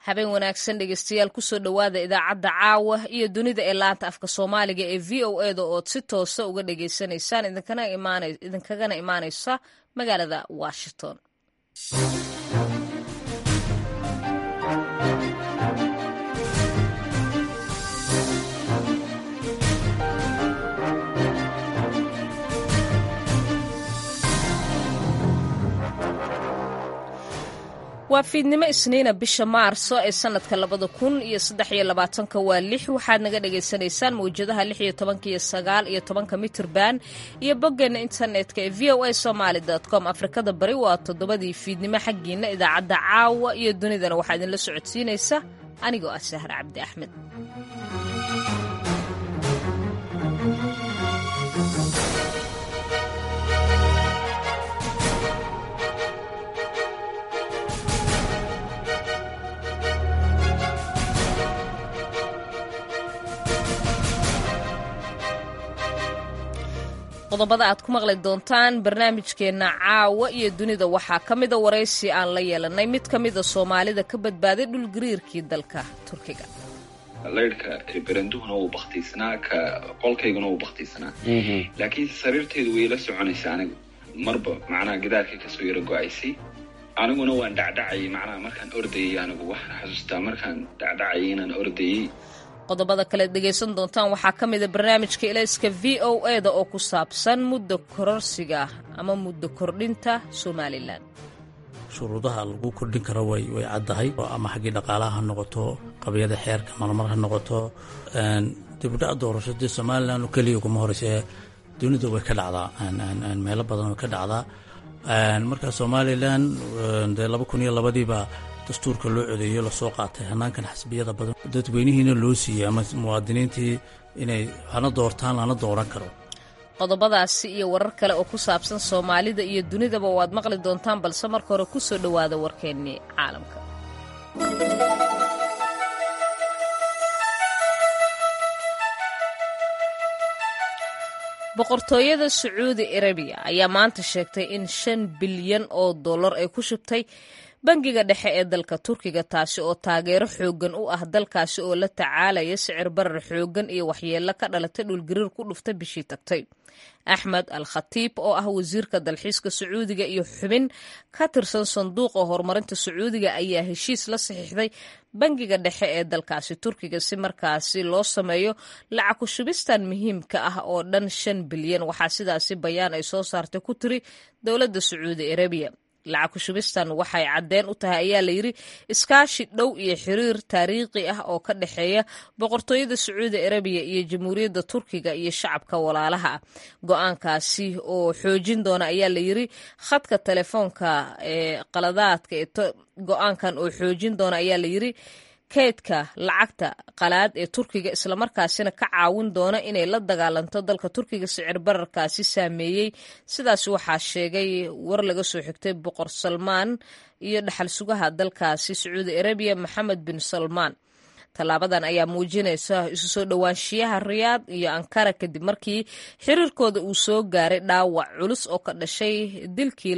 habeen wanaagsan dhegeystayaal kusoo dhowaada idaacadda caawa iyo dunida ee laanta afka soomaaliga ee v o eda ood si toosa uga dhagaysanaysaan idinkagana imaanaysa magaalada washington. waa fiidnimo isniina bisha maarso ee sanadka 2023 waa 6 waxaad naga dhagaysanaysaan mawjadaha 16 iyo 9 iyo 10 mitirban iyo boggeena internetka ee voasomali.com. afrikada bari waa 7 fiidnimo xaggiina idaacadda caawa iyo dunidana waxaa idinla socodsiinaysa anigoo ah Sahar Cabdi Axmed. qodobada aad ku maqli doontaan barnaamijkeenna caawa iyo dunida waxaa ka mida waraysi aan la yeelanay mid ka mida soomaalida ka badbaaday dhulgariirkii dalka Turkiga. leyrka beranduhuna uu bakhtiisnaa ka qolkayguna uu bakhtiisnaa laakiin sariirteedu way la soconaysaa anigu marba macnaha gidaarkii kasoo yara go-aysay aniguna waan dhacdhacayay macnaha markaan ordayay anigu waxaan xasuustaa markaan dhacdhacayay inaan ordayay. qodobada kale dhegaysan doontaan waxaa ka mida barnaamijka ilayska v o eda oo ku saabsan muddo kororsiga ama muddo kordhinta Somaliland. shuruudaha lagu kordhin karo way caddahay ama xaggii dhaqaalaha ha noqoto qabiyada xeerka marmar ha noqoto dibudhac doorashadii Somaliland oo keliya kuma horeysa dunida way ka dhacdaa meelo badan way ka dhacdaa marka Somaliland 2002 dastuurka loo codeeyo la soo qaatay hanaankan xisbiyada badan dadweynihiina loo siiyay ama muwaadiniintii inay hana doortaan lana dooran karo. qodobadaasi iyo warar kale oo ku saabsan Soomaalida iyo dunidaba waad maqli doontaan balse marka hore ku soo dhowaada warkeennii caalamka. boqortooyada Sacuudi Arabiya ayaa maanta sheegtay in $5 bilyan oo dollar ay ku shubtay bangiga dhexe ee dalka Turkiga taasi oo taageero xoogan u ah dalkaasi oo la tacaalaya sicir barar xoogan iyo waxyeello ka dhalatay dhulgariir ku dhuftay bishii tagtay. Axmed Al-Khatiib oo ah wasiirka dalxiiska Sacuudiga iyo xubin ka tirsan sanduuqa horumarinta Sacuudiga ayaa heshiis la saxiixday bangiga dhexe ee dalkaasi Turkiga si markaasi loo sameeyo lacag ku shubistan muhiimka ah oo dhan $5 bilyan. waxaa sidaasi bayaan ay soo saartay ku tiri dowladda Sacuudi Arabiya. lacag ku shubistan waxay caddeen u tahay ayaa la yidhi iskaashi dhow iyo xiriir taariikhi ah oo ka dhexeeya boqortooyada Sacuudi Arabiya iyo jamhuuriyadda Turkiga iyo shacabka walaalaha ah. go-aankaasi oo xoojin doona ayaa la yidhi khadka telefoonka ee qaladaadka go-aankan oo xoojin doona ayaa la yidhi kaydka lacagta qalaad ee Turkiga islamarkaasina ka caawin doona inay la dagaalanto dalka Turkiga sicir bararkaasi saameeyey. sidaas waxaa sheegay war laga soo xigtay boqor Salmaan iyo dhaxal sugaha dalkaasi Sacuudi Arabiya Maxamed bin Salmaan. tallaabadan ayaa muujinaysa isu soo dhowaanshiyaha Riyaad iyo Ankara kadib markii xiriirkooda uu soo gaaray dhaawac culus oo ka dhashay dilkii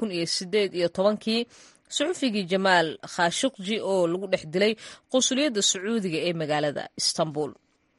2018 suxufigii Jamaal Khashoggi oo lagu dhex dilay qunsuliyadda Sacuudiga ee magaalada Istanbul.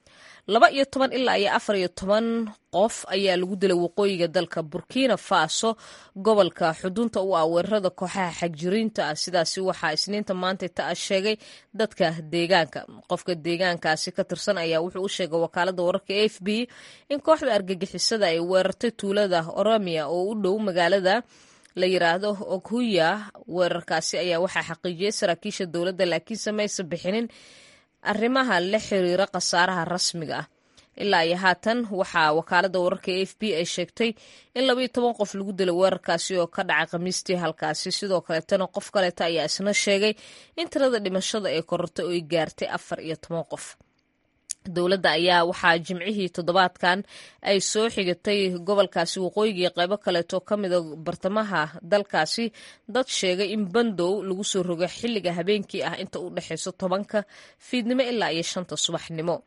12 ilaa 14 qof ayaa lagu dilay waqooyiga dalka Burkina Faso gobolka xudunta u ah weerarada kooxaha xagjiriinta ah. sidaasi waxaa isniinta maanta sheegay dadka deegaanka. qofka deegaankaasi ka tirsan ayaa wuxuu u sheegay wakaaladda wararka AFP in kooxda argagixisada ay weerartay tuulada Oromia oo u dhow magaalada la yiraahdo Oghuya. weerarkaasi ayaa waxaa xaqiijiyay saraakiisha dowladda laakiin samaysan bixinin arrimaha la xiriira khasaaraha rasmiga ah. ilaa iyo haatan waxaa wakaaladda wararka AFP ay sheegtay in 12 qof lagu dilay weerarkaasi oo ka dhacay Khamiistii halkaasi. sidoo kaleetana qof kaleeta ayaa isna sheegay in tirada dhimashada ay korortay oo ay gaartay 14 qof. dowladda ayaa waxaa jimcihii toddobaadkan ay soo xigatay gobolkaasi waqooyiga iyo qaybo kaleeto ka mida bartamaha dalkaasi dad sheegay in bandow lagu soo rogo xilliga habeenkii ah inta u dhexayso 10 fiidnimo ilaa iyo 5 subaxnimo.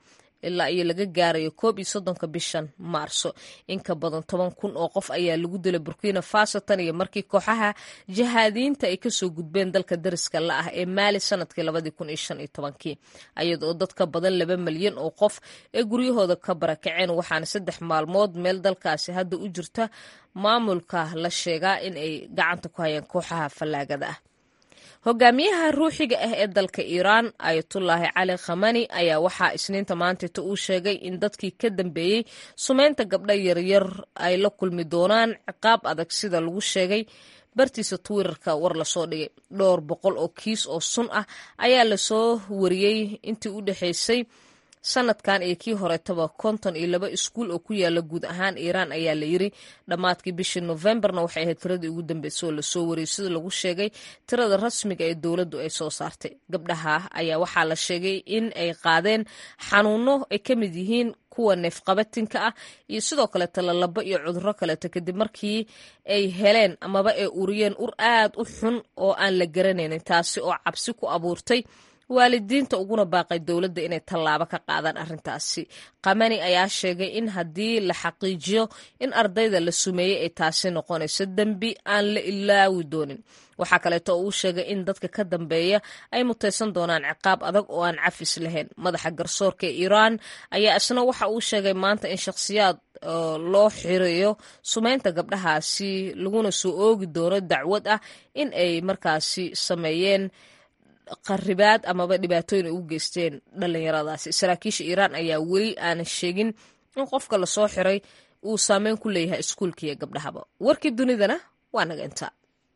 ilaa iyo laga gaarayo 31 bishan Maarso. In ka badan 10,000 oo qof ayaa lagu dilay Burkina Faso tan iyo markii kooxaha jihaadiyiinta ay kasoo gudbeen dalka dariska la ah ee Mali sanadkii 2015 ayadoo dad ka badan 2 milyan oo qof ee guryahooda ka barakaceen, waxaana 3 maalmood meel dalkaasi hadda u jirta maamulka la sheegaa in ay gacanta ku hayaan kooxaha fallaagada ah. Hogaamiyaha ruuxiga ah ee dalka Iran Ayatollah Ali Khamenei ayaa waxaa Isniinta maanta uu sheegay in dadkii ka dambeeyay sumeynta gabdha yaryar ay la kulmi doonaan ciqaab adag sida lagu sheegay bartiisa Twitterka war la soo dhigay. 200 oo kiis oo sun ah ayaa la soo wariyay intii u dhaxaysay sanadkan iyo kii horeetaba 52 iskuul oo ku yaala guud ahaan Iran ayaa la yiri dhamaadkii bishii Novemberna waxay ahayd tiradii ugu dambeysay oo la soo wariyay sida lagu sheegay tirada rasmiga ee dawladdu ay soo saartay. Gabdhaha ayaa waxaa la sheegay in ay qaadeen xanuuno ay ka mid yihiin kuwa neefqabatinka ah iyo sidoo kale talalaba iyo cudurro kale kadib markii ay heleen amaba ay uriyeen ur aad u xun oo aan la garanaynin, taasi oo cabsi ku abuurtay waalidiinta uguna baaqay dawladda inay tallaabo ka qaadaan arrintaasi. Khamenei ayaa sheegay in haddii la xaqiijiyo in ardayda la sumeeyey ay taasi noqonayso dembi aan la ilaawi doonin. Waxaa kaleeto uu sheegay in dadka ka dambeeya ay mutaysan doonaan ciqaab adag oo aan cafis lahayn. Madaxa garsoorka ee Iran ayaa isna waxa uu sheegay maanta in shakhsiyaad loo xirayo sumeynta gabdhahaasi laguna soo oogi doono dacwad ah in ay markaasi sameeyeen qaribaad amaba dhibaatooyin ay u geysteen dhalinyaradaasi. Saraakiisha Iran ayaa weli aanan sheegin in qofka la soo xiray uu saameyn ku leeyahay iskuulka iyo gabdhahaba. Warkii dunidana waa naga intaa.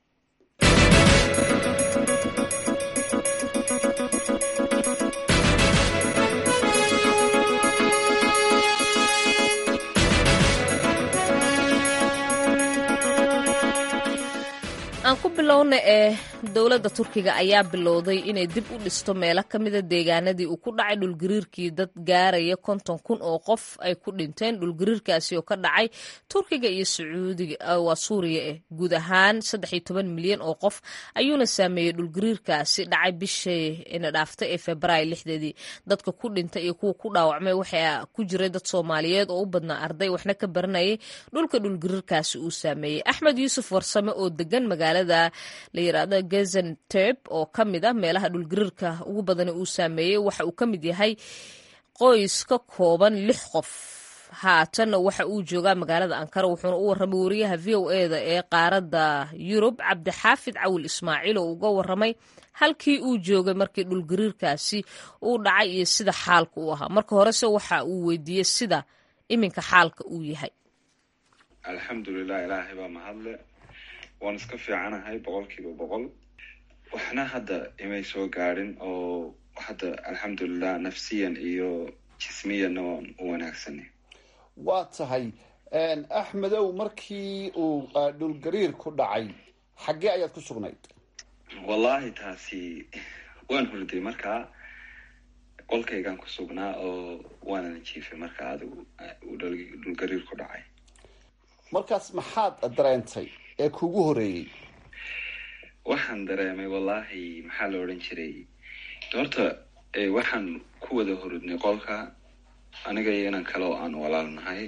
aan ku bilowna dowladda Turkiga ayaa bilowday inay dib u dhisto meelo ka mida deegaanadii uu ku dhacay dhulgariirkii dad gaaraya 50,000 oo qof ay ku dhinteen. Dhulgariirkaasi oo ka dhacay Turkiga iyo Sacuudiga waa Suuriya guud ahaan 13 milyan oo qof ayuuna saameeyay dhulgariirkaasi dhacay bishii ina dhaaftay ee Febraayo 6deedii. Dadka ku dhintay iyo kuwa ku dhaawacmay waxaa ku jiray dad Soomaaliyeed oo u badnaa arday waxna ka baranayay dhulka dhulgariirkaasi uu saameeyay. Axmed Yuusuf Warsame oo degan magaalada la yiraahdo Gaziantep oo ka mid ah meelaha dhulgariirka ugu badan uu saameeyay, waxa uu ka mid yahay qoys ka kooban 6 qof. haatan waxa uu joogaa magaalada Ankara, wuxuuna u warramay wariyaha VOA-da ee qaaradda Yurub Cabdixaafid Cawil Ismaaciil oo uga warramay halkii uu joogay markii dhulgariirkaasi uu dhacay iyo sida xaalka uu ahaa. Marka horese waxa uu weydiiyey sida iminka xaalka uu yahay. Alxamdulilah, ilaahay baa mahadle. waan iska fiicanahay 100%. waxna hadda imay soo gaarin oo hadda alxamdulilah nafsiyan iyo jismiyan waan u wanaagsanay. waa tahay Axmedow, markii uu dhulgariir ku dhacay xaggee ayaad ku sugnayd? wallahi taasi waan hurday markaa qolkaygaan ku sugnaa oo waanan jiifay markaa adigu dhulgariir ku dhacay. markaas maxaad dareentay ee kugu horeeyay? waxaan dareemay wallahi maxaa la odhan jiray, horta waxaan ku wada hurudnay qolka aniga iyo inan kale oo aan walaalnahay.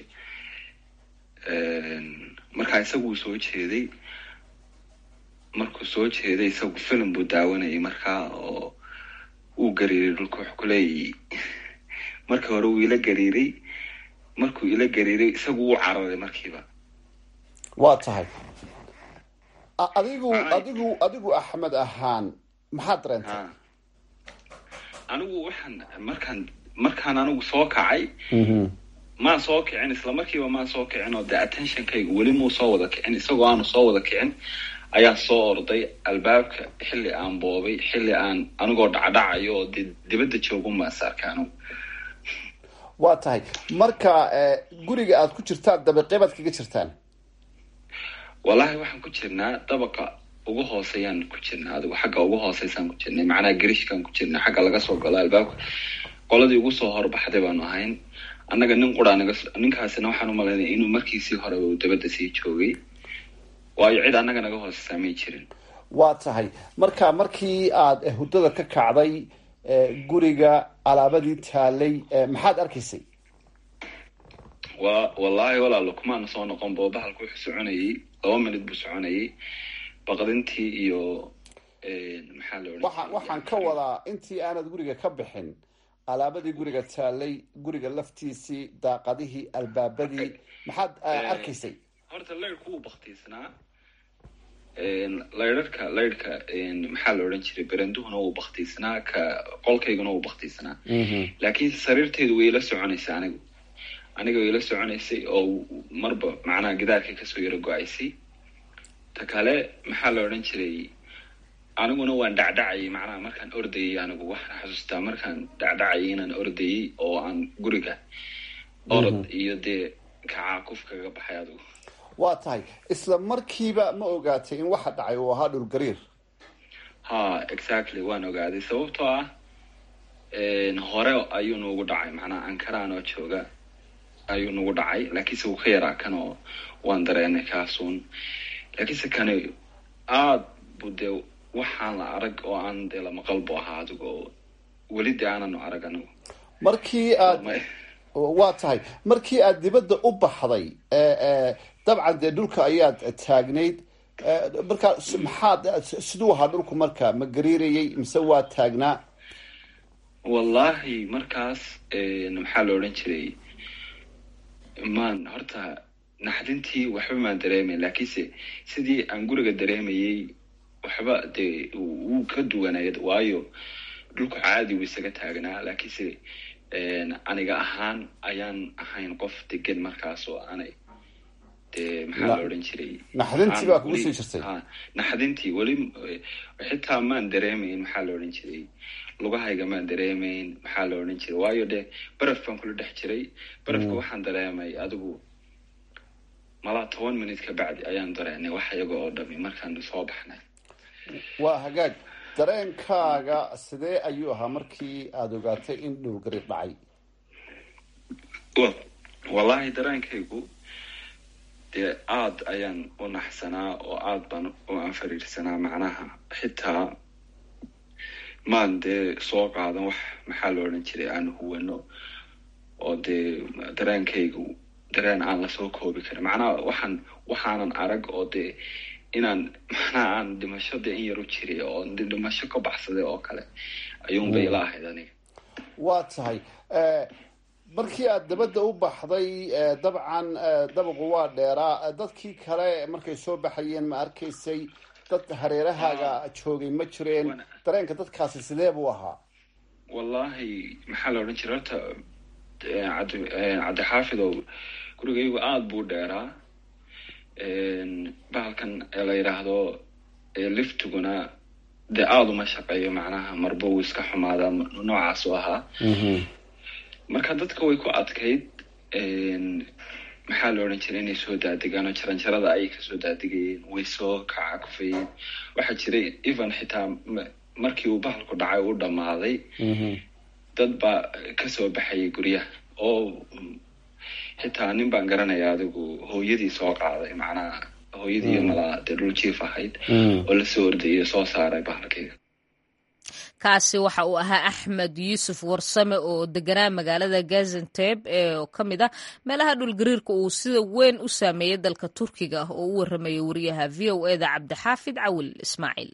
markaa isagu soo jeeday, markuu soo jeeday isagu film buu daawanayay markaa oo uu gariiray dhulka. wax kuleeyay marka hore uu ila gariiray, markuu ila gariiray isagu uu cararay markiiba. waa tahay adigu Axmed ahaan maxaad dareentay? anigu waxaan markaan anigu soo kacay ma soo kicin isla markiiba, ma soo kicin oo attentionkayga weli muu soo wada kicin. isagoo aanu soo wada kicin ayaa soo orday albaabka xilli aan boobay, xilli aan anigoo dhacdhacayo oo dibadda joogo ma sarkaan. waa tahay marka guriga aad ku jirtaan dabaqeebaad kaga jirtaan? wallahi waxaan ku jirnaa dabaqa ugu hooseeyaan ku jirnaa, adigu xagga ugu hooseysaan ku jirnay, macnaha garishkan ku jirnaa, xagga laga soo galo albaabka qoladii ugu soo horbaxday baanu ahayn. annaga nin qura ninkaasina waxaan u malaynaya inuu markiisii hore uu dabadda sii joogay, waayo cid annaga naga hooseysaa may jirin. waa tahay markii aad hurdada ka kacday guriga alaabadii taalay maxaad arkaysay? wallaahi walaalo kumaana soo noqon bo bahalku wuxuu soconayay 2 minute buu soconayay baqdintii iyo maxaa la odhan waxaan ka wadaa intii aanad guriga ka bixin alaabadii guriga taalay, guriga laftiisii, daaqadihii, albaabadii, maxaad arkaysay? horta laydhku wuu baktiisnaa, laydhka maxaa la odhan jiray beranduhuna wuu baktiisnaa, ka qolkayguna wuu baktiisnaa. laakiin sariirteedu way la soconaysa aniga way la soconaysay oo marba macnaha gidaarkay kasoo yaro go-aysay. ta kale maxaa la odhan jiray aniguna waan dhacdhacayay, macnaha markaan ordayay anigu waxaan xasuustaa markaan dhacdhacayay inaan ordayay oo aan guriga orod iyo dee kacaakuf kaga baxay adigu. waa tahay isla markiiba ma ogaatay in waxa dhacay uu ahaa dhul gariir? ha exactly waan ogaaday, sababtoo ah hore ayuu noogu dhacay, macnaha ankaraan oo jooga ayuu nagu dhacay, laakiinse wuu ka yaraa kan oo waan dareenay kaasuun. laakiinse kani aad buu dee waxaan la arag oo aan dee la maqal bu ahaa adigo weli dee aananu arag anigu. markii aad waa tahay markii aad dibadda u baxday dabcan dee dhulka ayaad taagnayd, markaa maxaad siduu ahaa dhulku marka ma gariirayay mise waa taagnaa? wallahi markaas maxaa la odhan jiray maan horta naxdintii waxba maan dareemayn, laakiinse sidii aan guriga dareemayay waxba dee wuu ka duwanaya, waayo dhulku caadi wuu isaga taagnaa, laakiinse aniga ahaan ayaan ahayn qof degan markaas oo aanay dee maxaa la odhan jiray naxdintii baa kugu sii jirtay? naxdintii weli xitaa maan dareemayn, maxaa la odhan jiray lugahayga maan dareemayn, maxaa la odhan jiray waayo dee baraf baan kula dhex jiray. barafka waxaan dareemay adigu malaa 10 minute ka bacdi ayaan dareenay wax iyaga oo dhami markaan soo baxnay. waa hagaag, dareenkaaga sidee ayuu ahaa markii aada ogaatay in dhul gariir dhacay? wallahi dareenkaygu dee aad ayaan u naxsanaa oo aad baan u anfariirsanaa, macnaha xitaa maan dee soo qaadan wax maxaa la odhan jiray aan huwano, oo dee dareenkaygu dareen aan lasoo koobi karin, macnaha waxaanan arag oo dee inaan macnaha aan dhimasho dee in yar u jiray oo dhimasho ka baxsaday oo kale ayuunbay ila ahayd aniga. waa tahay markii aad dabadda u baxday dabcan dabaqu waa dheeraa, dadkii kale markay soo baxayeen ma arkaysay? dad hareerahaaga joogay ma jireen? dareenka dadkaasi sidee buu ahaa? wallahi maxaa la odhan jiray horta cabdixaafidow gurigaygu aada buu dheeraa, bahalkan la yidhaahdo liftiguna dee aada uma shaqeeyo, macnaha marba wuu iska xumaadaa, noocaas u ahaa. marka dadka way ku adkayd maxaa la odhan jiray inay soo daadegaan oo jaranjarada ayay kasoo daadegayeen, way soo kacakufayeen. waxaa jiray even xitaa markii uu bahalku dhacay u dhammaaday dad baa kasoo baxayay guryaha, oo xitaa nin baan garanaya adigu hooyadii soo qaaday, macnaha hooyadii malaa dee dhul jiif ahayd oo lasoo ordayay soo saaray bahalkeyga. kaasi waxa uu ahaa axmed yuusuf warsame oo deganaa magaalada gazianteb ee ka mid ah meelaha dhulgariirka uu sida weyn u saameeyey dalka turkiga oo u waramayay wariyaha v o eda cabdixaafid cawil ismaaciil.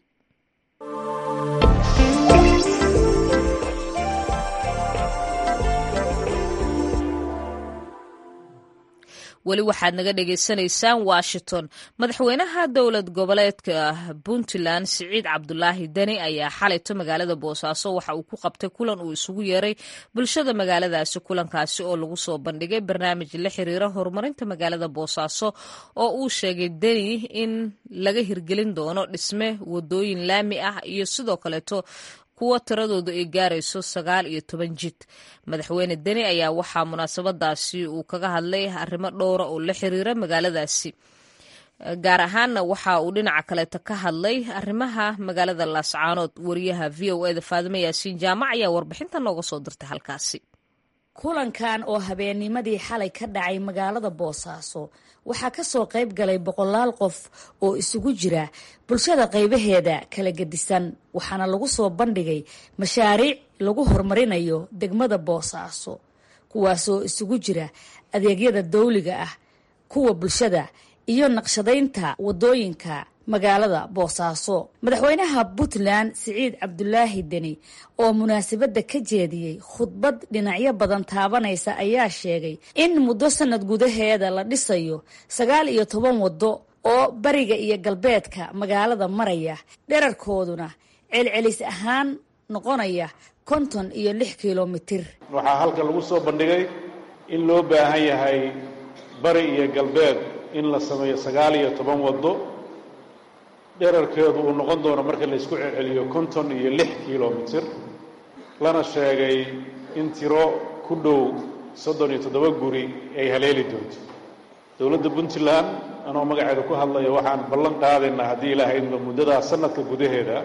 weli waxaad naga dhagaysanaysaan washington. madaxweynaha dowlad goboleedka puntland siciid cabdulaahi deni ayaa xalayto magaalada boosaaso waxa uu ku qabtay kulan uu isugu yeeray bulshada magaaladaasi. kulankaasi oo lagu soo bandhigay barnaamij la xiriira horumarinta magaalada boosaaso oo uu sheegay deni in laga hirgelin doono dhisme wadooyin laami ah iyo sidoo kaleeto kuwa tiradooda ay gaarayso 19 jid. madaxweyne deni ayaa waxaa munaasabadaasi uu kaga hadlay arrimo dhowra oo la xiriira magaaladaasi, gaar ahaanna waxa uu dhinaca kaleeta ka hadlay arrimaha magaalada laascaanood. wariyaha v o eda faadime yaasiin jaamac ayaa warbixinta nooga soo dirtay halkaasi. kulankan oo habeennimadii xalay ka dhacay magaalada boosaaso waxaa ka soo qayb galay 100 qof oo isugu jira bulshada qaybaheeda kala gedisan waxaana lagu soo bandhigay mashaariic lagu horumarinayo degmada boosaaso kuwaasoo isugu jira adeegyada dawliga ah kuwa bulshada iyo naqshadaynta wadooyinka magaalada boosaaso. madaxweynaha Puntland Siciid Cabdulaahi Deni oo munaasabada ka jeediyay khudbad dhinacyo badan taabanaysa ayaa sheegay in muddo sanad gudaheeda la dhisayo 19 wado oo bariga iyo galbeedka magaalada maraya dherarkooduna celcelis ahaan noqonaya 56 kilomitir. waxaa halka lagu soo bandhigay in loo baahan yahay bari iyo galbeed in la sameeyo 19 wado dherarkeedu uu noqon doono marka la isku celceliyo 56 kilomitir lana sheegay in tiro ku dhow 37 guri ay haleeli doonto. dowladda Puntland anoo magaceeda ku hadlayo waxaan ballan qaadaynaa haddii ilaahay idmo muddada sanadka gudaheeda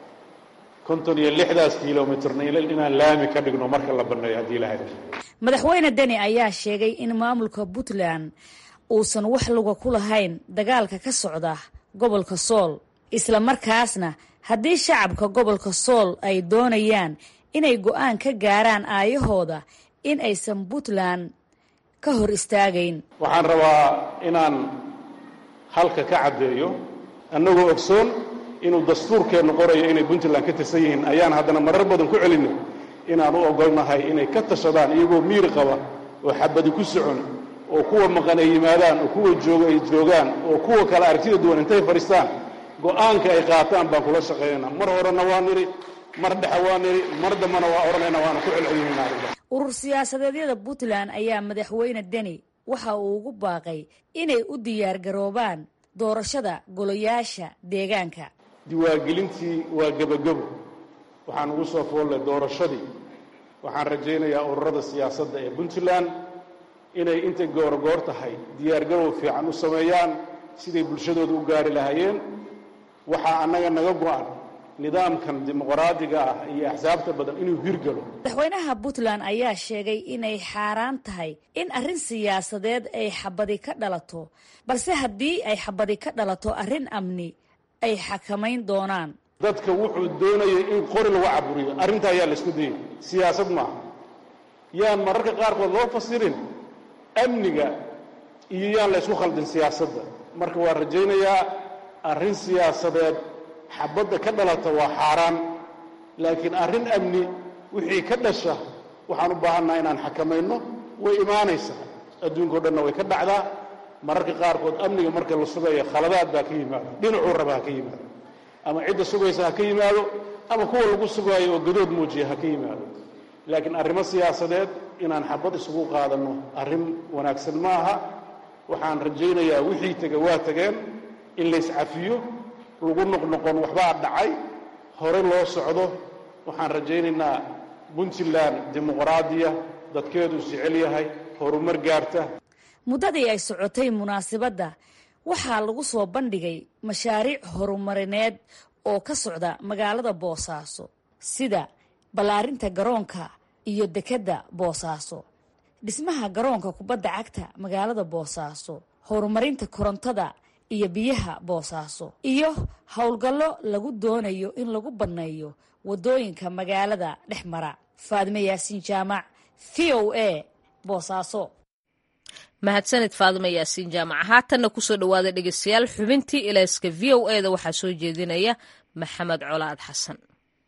56 kilomitirna inaan laami ka dhigno marka la banneeyo haddii ilaahay idmo. madaxweyne Deni ayaa sheegay in maamulka Puntland uusan wax luga ku lahayn dagaalka ka socda gobolka Sool isla markaasna haddii shacabka gobolka Sool ay doonayaan inay go'aan ka gaaraan aayahooda in aysan Puntland ka hor istaagayn. waxaan rabaa inaan halka ka cadeeyo annagoo ogsoon inuu dastuurkeenu qorayo inay Puntland ka tirsan yihiin ayaan haddana marar badan ku celinay inaan u ogolnahay inay ka tashadaan iyagoo miir qaba oo xabadi ku socon oo kuwa maqan ay yimaadaan oo kuwa jooga ay joogaan oo kuwa kale aragtida duwan intay fadhiistaan go'aanka ay qaataan baan kula shaqeynaa. mar horena waa niri mar dhexe waa niri mar dambana waa oranayna waana ku celcelinaynaa. urur siyaasadeedyada Puntland ayaa madaxweyne Deni waxa uu ugu baaqay inay u diyaar garoobaan doorashada golayaasha deegaanka. diwaangelintii waa gabagabo waxaan ugu soo foolnay doorashadii waxaan rajaynayaa ururada siyaasadda ee Puntland inay inta goor tahay diyaar garow fiican u sameeyaan siday bulshadooda u gaari lahaayeen. waxaa annaga naga go'an nidaamkan dimuqraadiga ah iyo axsaabta badan inuu hirgalo. madaxweynaha Puntland ayaa sheegay inay xaaraan tahay in arrin siyaasadeed ay xabadi ka dhalato balse haddii ay xabadi ka dhalato arrin amni ay xakamayn doonaan. dadka wuxuu doonayay in qori lagu caburiyo arrinta ayaa la isku dayay siyaasad maaha yaan mararka qaarkood loo fasirin amniga iyo yaan la isku khaldin siyaasadda. marka waa rajaynayaa arrin siyaasadeed xabadda ka dhalata waa xaaraan laakiin arrin amni wixii ka dhasha waxaan u baahannaha inaan xakamayno way imaanaysaa adduunkao dhanna way ka dhacdaa. mararka qaarkood amniga marka la sugayo khaladaad baa ka yimaado dhinacuu raba ha ka yimaado ama cidda sugaysa ha ka yimaado ama kuwa lagu sugaayo oo gadood muujiya ha ka yimaado. laakiin arrimo siyaasadeed inaan xabad isugu qaadanno arrin wanaagsan maaha. waxaan rajaynayaa wixii tega waa tageen in la iscafiyo lagu noqnoqon waxbaa dhacay hore loo socdo. waxaan rajaynaynaa Puntland dimuqraadiya dadkeedu jecel yahay horumar gaarta. muddadii ay socotay munaasabadda waxaa lagu soo bandhigay mashaariic horumarineed oo ka socda magaalada Boosaaso sida ballaarinta garoonka iyo dekedda Boosaaso, dhismaha garoonka kubadda cagta magaalada Boosaaso, horumarinta korontada iyo biyaha Boosaaso iyo howlgallo lagu doonayo in lagu banneeyo wadooyinka magaalada dhexmara. Faadime Yaasiin Jaamac, VOA, Boosaaso. mahadsanid Faadime Yaasiin Jaamac. haatanna kusoo dhawaada dhegeystayaal xubintii ilayska VOA-da waxaa soo jeedinaya Maxamed Colaad Xasan.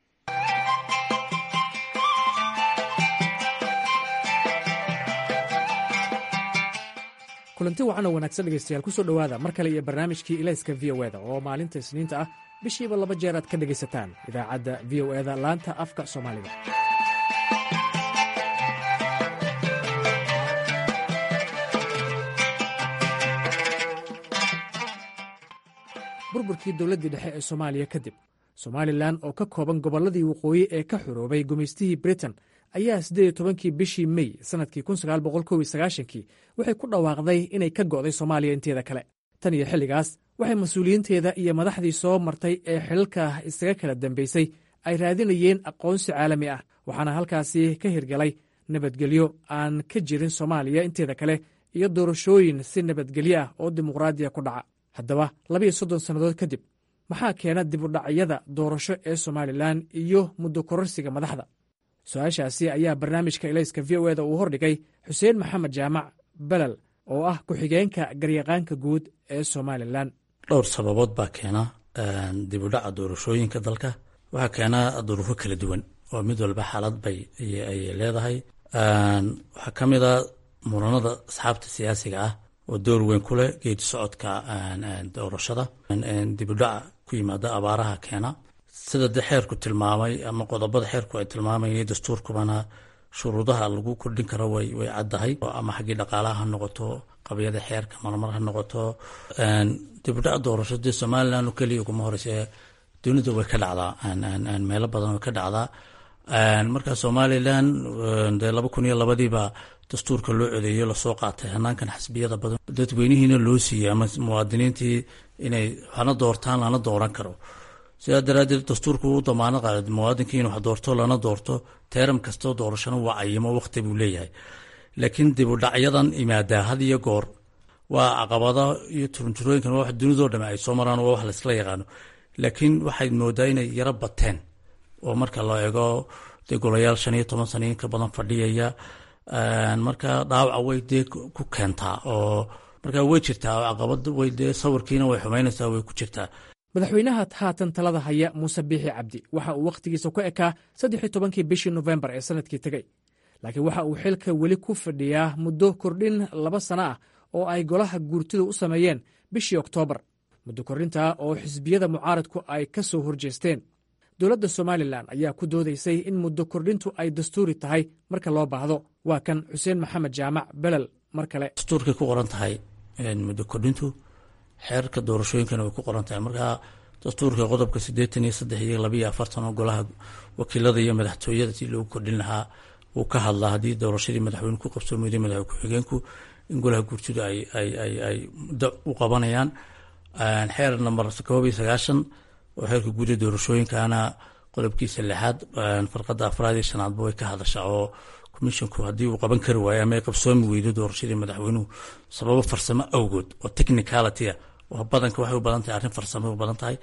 kulanti wacan oo wanaagsan dhegaystayaal kusoo dhowaada mar kale iyo barnaamijkii ilayska v o eda oo maalinta isniinta ah bishiiba 2 jeer aad ka dhegaysataan idaacadda v o eda laanta afka soomaaliga. burburkii dowladdii dhexe ee soomaaliya kadib somalilan oo ka kooban gobolladii waqooyi ee ka xoroobay gumaystihii britain ayaa 18kii bishii mey sannadkii 1990kii waxay ku dhawaaqday inay ka go'day soomaaliya inteeda kale. tan iyo xilligaas waxay mas-uuliyiinteeda iyo madaxdii soo martay ee xilalka isaga kala dambaysay ay raadinayeen aqoonsi caalami ah waxaana halkaasi ka hirgalay nabadgelyo aan ka jirin soomaaliya inteeda kale iyo doorashooyin si nabadgelyo ah oo dimuqraadiya ku dhaca. haddaba 32 sannadood kadib maxaa keena dib u dhacyada doorasho ee somalilan iyo muddo kororsiga madaxda? su-aashaasi ayaa barnaamijka ilayska v o eda uu hordhigay xuseen maxamed jaamac belel oo ah ku-xigeenka garyaqaanka guud ee somalilan. dhowr sababood baa keena dib u dhaca doorashooyinka dalka. waxaa keena duruufo kala duwan oo mid walba xaalad bay ay leedahay. waxaa ka mid a muranada asxaabta siyaasiga ah oo door weyn ku leh geedi socodka doorashada. dib u dhaca ku yimaada abaaraha keena, sida de xeerku tilmaamay ama qodobada xeerku ay tilmaamayeen dastuurkubana shuruudaha lagu kordhin karo way caddahay, ama xaggii dhaqaalaha ha noqoto, qabiyada xeerka marmar ha noqoto. dib u dhaca doorasho dee somalilan oo keliya kuma horeyse dunida way ka dhacdaa, meelo badan way ka dhacdaa. marka somalilan dee 2002 dastuurka loo codeeyo lasoo qaatay hanaankan xisbiyada badan, dadweynihiina loo siiyey ama muwaadiniintii inay waxna doortaan lana dooran karo. sidaa daraaddeed dastuurku u damaanad qaaday muwaadinkii in wax doorto lana doorto, teeram kastoo doorashana waa cayimo waqti buu leeyahay. laakiin dib u dhacyadan imaadaa had iyo goor waa caqabada iyo turunturooyinkan waa wax dunidoo dhamme ay soo maraan, waa wax laysla yaqaano. laakiin waxay moodaa inay yaro bateen oo marka loo eego dee golayaal 15 sano in ka badan fadhiyaya, marka dhaawaca way dee ku keentaa oo marka way jirtaa caqabad, way dee sawirkiina way xumaynaysaa, way ku jirtaa. madaxweynaha haatan talada haya muuse biixi cabdi waxa uu wakhtigiisa ku ekaa 13 bishii nofembar ee sanadkii tegey, laakiin waxa uu xilka weli ku fadhiyaa muddo kordhin 2 sano ah oo ay golaha guurtidu u sameeyeen bishii oktoobar. muddo kordhinta oo xisbiyada mucaaradku ay ka soo horjeesteen. dowladda somalilan ayaa ku doodaysay in muddo kordhintu ay dastuuri tahay marka loo baahdo. waa kan xuseen maxamed jaamac belel mar kale. dastuurkay ku qoran tahay muddo kordhintu, xeerka doorashooyinkana way ku qoran tahay. marka dastuurka qodobka 83 iyo 24 oo golaha wakiilada iyo madaxtooyada si loogu kordhin lahaa uu ka hadlaa haddii doorashadii madaxweyne ku qabsoomayday madaxweyne ku-xigeenku in golaha guurtidu ay muddo u qabanayaan. xeer namber 19 oo xeerka guud ee doorashooyinkana qodobkiisa 6 farqada 4 iyo 5 way ka hadashaa oo komishinku haddii uu qaban kari waayo ama ay qabsoomi weydo doorashadii madaxweynuhu sababo farsamo awgood oo technicality ah oo badanka waxay u badan tahay arrin farsamo u badan tahay,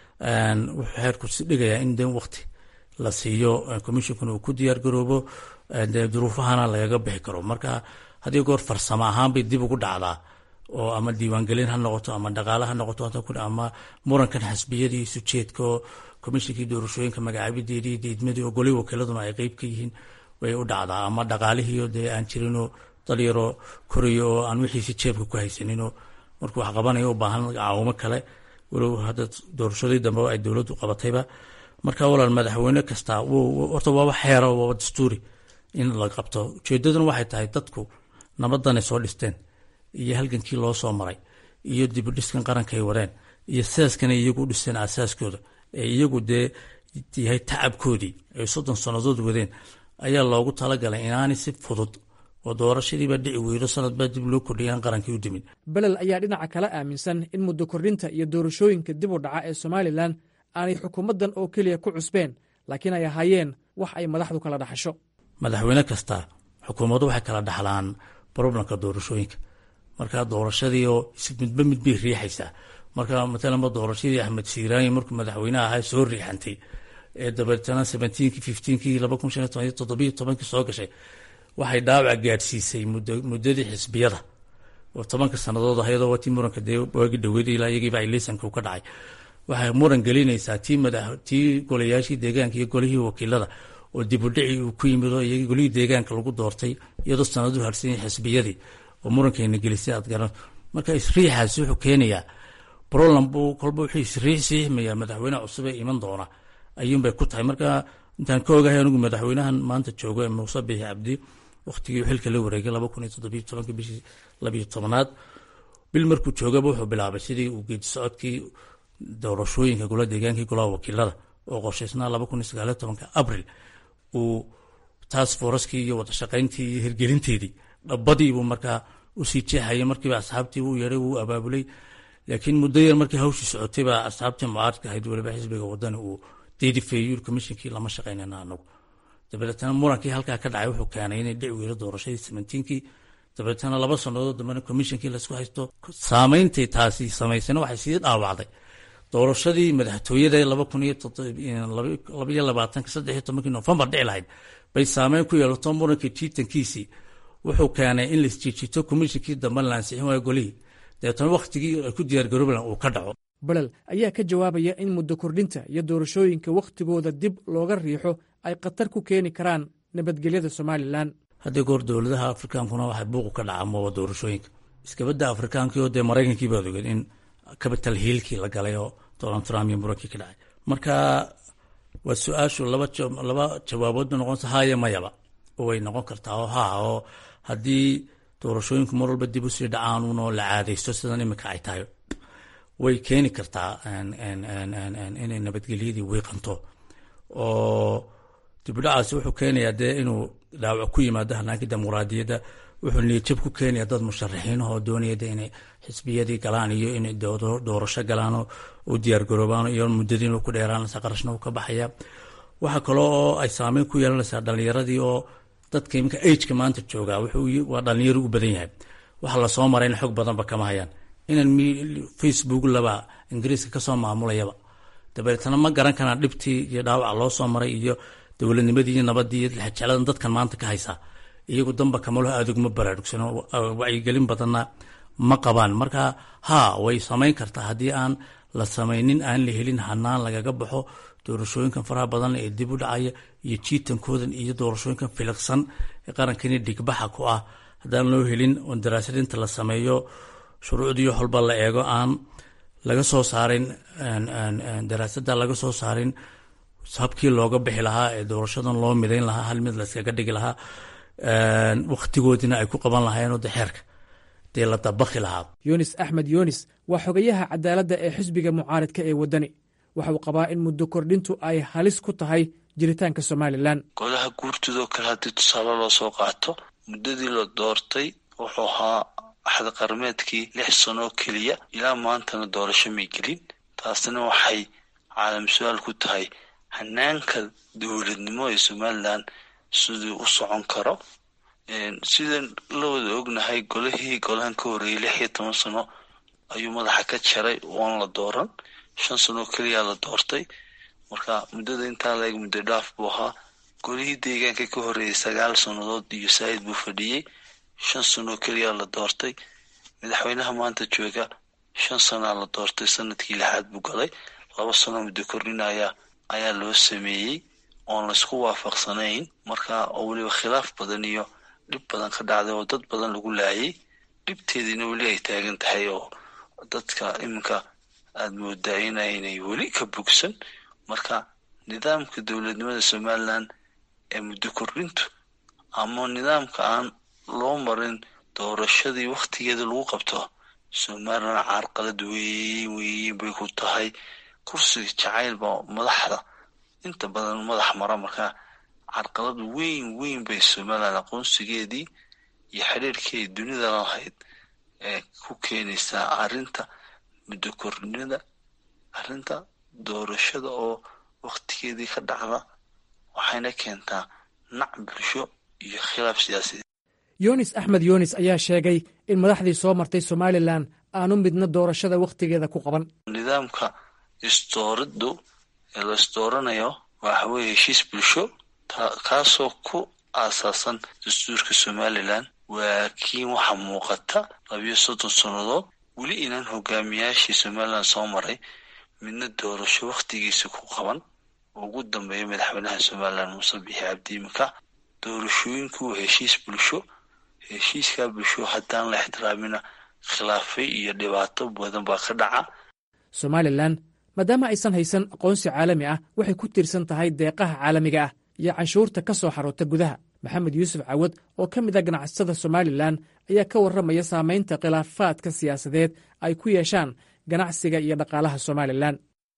wuxuu xeerku si dhigayaa in dee waqti la siiyo komishinkuna uu ku diyaar garoobo dee duruufahana lagaga bixi karo. marka haddii goor farsamo ahaan bay dib ugu dhacdaa oo ama diiwaangelin ha noqoto ama dhaqaale ha noqoto ama murankan xisbiyadii isu jeedka komishinkii doorashooyinka magacaabideedii diidmadii oo golihii wakiiladuna ay qeyb ka yihiin way u dhacdaa, ama dhaqaalihiio dee aan jirinoo dalyaro korayo oo aan wixiisi jeebka ku haysaninoo markuu wax qabanayo u baahan caawimo kale, walow hadda doorashadii dambe ay dowladdu qabatayba. marka walaal madaxweyne kastaa horta waaba xeero waaba dastuuri in la qabto. ujeedaduna waxay tahay dadku nabadanay soo dhisteen iyo halgankii loo soo maray iyo dibudhiskan qaranka ay wareen iyo sidaaskanay iyagu u dhiseen asaaskooda ee iyagu dee yahay tacabkoodii ay 30 sannadood wadeen ayaa loogu talagalay inaanay si fudud oo doorashadiiba dhici weydo sanadbaa dib loo kordhiyaan qarankii u dimin. belel ayaa dhinaca kale aaminsan in muddo kordhinta iyo doorashooyinka dib u dhaca ee somalilan aanay xukuumaddan oo keliya ku cusbeen, laakiin ay ahaayeen wax ay madaxdu kala dhaxasho. madaxweyne kasta xukuumaddu waxay kala dhaxlaan problemka doorashooyinka. marka doorashadii oo midba mid bay riixaysaa. marka matalanba doorashadii axmed siiraani markuu madaxweynaha ahaa soo riixantay ee dabeetana 17-15 2017 soo gashay waxay dhaawac gaadhsiisay muddadii xisbiyada oo 10 sannadood ahaydoo watii muranka dee waagi dhoweed ilaa iyagiiba ay liisanka ka dhacay. waxay muran gelinaysaa tii golayaashii deegaanka iyo golihii wakiilada oo dib u dhici uu ku yimid oo iyagii golihii deegaanka lagu doortay iyadoo sannaduhu harsan xisbiyadii oo murankeena gelisay aad garan. marka isriixaasi wuxuu keenayaa problem buu kolba wuxuu isriixsiixmayaa madaxweyne cusub ee iman doona ayuunbay ku tahay. marka intaan ka ogahay anigu madaxweynahan maanta joogo ee muuse biixi cabdi waqtigii xilka la wareegay 2017 bishii 12aad bil markuu joogaba wuxuu bilaabay sidii uu geedi socodkii doorashooyinka golaha deegaankii golaha wakiilada oo qorshaysnaa 2019 abril uu taas fooraskii iyo wada shaqayntii iyo hirgelinteedii dhabbadiibuu markaa usii jeexayay. markiiba asxaabtii uu yeedhay wuu abaabulay, laakiin muddo yar markii hawshii socotay baa asxaabtii mucaaradka ahayd waliba xisbiga wadani uu deedifeeyey komishinkii lama shaqaynayna anagu dabeetana murankii halkaa ka dhacay wuxuu keenay inay dhici weydo doorashadii 17kii dabeetana 2 sannadood dambena commissionkii laisku haysto saameyntay taasi samaysana waxay sii dhaawacday doorashadii madaxtooyada 2023 November dhici lahayd bay saameyn ku yeelato murankii jiitankiisii wuxuu keenay in laisjiijito commissionkii dambe la ansixin waayo golihii dabeetana wakhtigii ay ku diyaargaroobayaan uu ka dhaco balal ayaa ka jawaabaya in muddo kordhinta iyo doorashooyinka wakhtigooda dib looga riixo ay khatar ku keeni karaan nabadgelyada Somaliland haddii goor dowladaha Afrikaankuna waxay buuq ka dhacaan mooba doorashooyinka iskabadda Afrikaankii oo dee Maraykankii baa ogeyn in capital hillkii la galay oo Donald Trump iyo murankii ka dhacay marka waa su'aashu laba jawaabood noqonaysa haya mayaba way noqon kartaa oo oo haddii doorashooyinku mar walba dib u sii dhacaan oo la caadaysto sidan imika ay tahay way keeni kartaa inay nabadgelyadii wiiqanto oo dibdhacaasi wuxuu keenayaa dee inuu dhaawac ku yimaado hanaankii dimuqraadiyadda wuxuu niyadjab ku keenayaa dad musharaxiin oo doonayada inay xisbiyadii galaan iyo inay doorasho galaan oo u diyaargaroobaan iyo muddadiin ku dheeraanaysa qarashna uu ka baxaya waxa kale oo ay saameyn ku yeelanaysaa dhallinyaradii oo dadka iminka ageka maanta joogaa waa dhallinyaro u badan yahay waxa la soo marayna xog badanba kama hayaan inaan Facebook laba ingiriiska ka soo maamulayaba dabeetana ma garan karaan dhibtii iyo dhaawaca loo soo maray iyo dowladnimadii iyo nabadii iyo jeceladan dadkan maanta ka haysa iyagu damba kamalo aaduguma baraarugsano wacyigelin badanna ma qabaan marka way samayn kartaa haddii aan la samaynin aan la helin hanaan lagaga baxo doorashooyinkan faraha badan ee dib u dhacaya iyo jiitankoodan iyo doorashooyinkan filiqsan ee qarankani dhigbaxa ku ah haddaan loo helin oo daraasadinta la sameeyo shuruucdii holba la eego aan laga soo saarin daraasadda laga soo saarin habkii looga bixi lahaa ee doorashadan loo midayn lahaa hal mid la iskaga dhigi lahaa wakhtigoodina ay ku qaban lahaayeen oo xeerka dee la dabaqi lahaa yunis axmed yunis waa xogayaha cadaaladda ee xisbiga mucaaridka ee waddani waxa uu qabaa in muddo kordhintu ay halis ku tahay jiritaanka Somaliland golaha guurtidoo kale haddii tusaale loo soo qaato muddadii la doortay wuxuu ahaa axad qarmeedkii 6 sano keliya ilaa maantana doorasho may gelin taasina waxay caalam su'aal ku tahay hanaanka dowladnimo ee Somaliland siduu u socon karo sidan la wada ognahay golahan ka horeeyay 16 sano ayuu madaxa ka jaray oo la dooran 5 sano kaliya la doortay marka muddada intaa la muddo dhaaf buu ahaa golihii deegaanka ka horeeyay 9 sanadood iyo saayid buu fadhiyay 5 sano kaliya la doortay madaxweynaha maanta jooga 5 sano la doortay sanadkii 6 buu galay 2 sano muddo kordhinaya ayaa loo sameeyay oo la isku waafaqsanayn marka oo waliba khilaaf badan iyo dhib badan ka dhacday oo dad badan lagu laayay dhibteedina wali ay taagan tahay oo dadka iminka aad moodaa inay wali ka bogsan marka nidaamka dowladnimada Somaliland ee muddo kordhintu ama nidaamka aan loo marin doorashadii waqtigeeda lagu qabto Somaliland carqalad weyn bay ku tahay kursiga jacaylba madaxda inta badan madax mara marka carqalad weyn bay Somaliland aqoonsigeedii iyo xiriirkeedii dunida lahayd ee ku keenaysaa arrinta muddo kordhinada arrinta doorashada oo waqtigeedii ka dhacda waxayna keentaa nac bulsho iyo khilaaf siyaasadeed yunis axmed yunis ayaa sheegay in madaxdii soo martay Somaliland aanu midna doorashada waqtigeeda ku qaban nidaamka istooriddu ee la istooranayo waxa weeye heshiis bulsho kaasoo ku aasaasan dastuurka Somaliland waa kii waxa muuqata 30 sannadood weli inaan hogaamiyaashii Somaliland soo maray midna doorasho waqtigiisa ku qaban ugu dambeeyay madaxweynaha Somaliland Muuse Biixi Cabdi Maka doorashooyinku heshiis bulsho heshiiska bulsho haddaan la ixtiraamina khilaafay iyo dhibaato badan baa ka dhaca Somaliland maadaama aysan haysan aqoonsi caalami ah waxay ku tiirsan tahay deeqaha caalamiga ah iyo canshuurta ka soo xaroota gudaha maxamed yuusuf cawad oo ka mid ah ganacsatada Somaliland ayaa ka warramaya saamaynta khilaafaadka siyaasadeed ay ku yeeshaan ganacsiga iyo dhaqaalaha Somaliland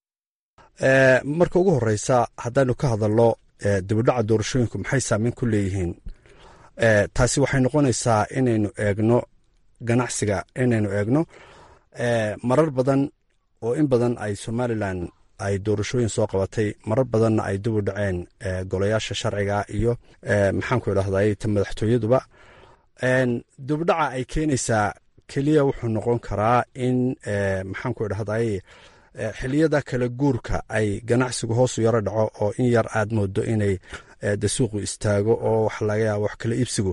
marka ugu horeysa haddaanu ka hadalno dibudhaca doorashooyinku maxay saameyn ku leeyihiin taasi waxay noqonaysaa inaynu eegno ganacsiga inaynu eegno marar badan oo in badan ay Somaliland ay doorashooyin soo qabatay marar badanna ay dib u dhaceen golayaasha sharciga iyo maxaanku idhahday ta madaxtooyaduba dibudhaca ay keenaysaa keliya wuxuu noqon karaa in maxaanku idhahday xiliyada kala guurka ay ganacsigu hoosu yaro dhaco oo in yar aad moodo inay de suuqu istaago oo wax laga yaabo wax kala iibsigu.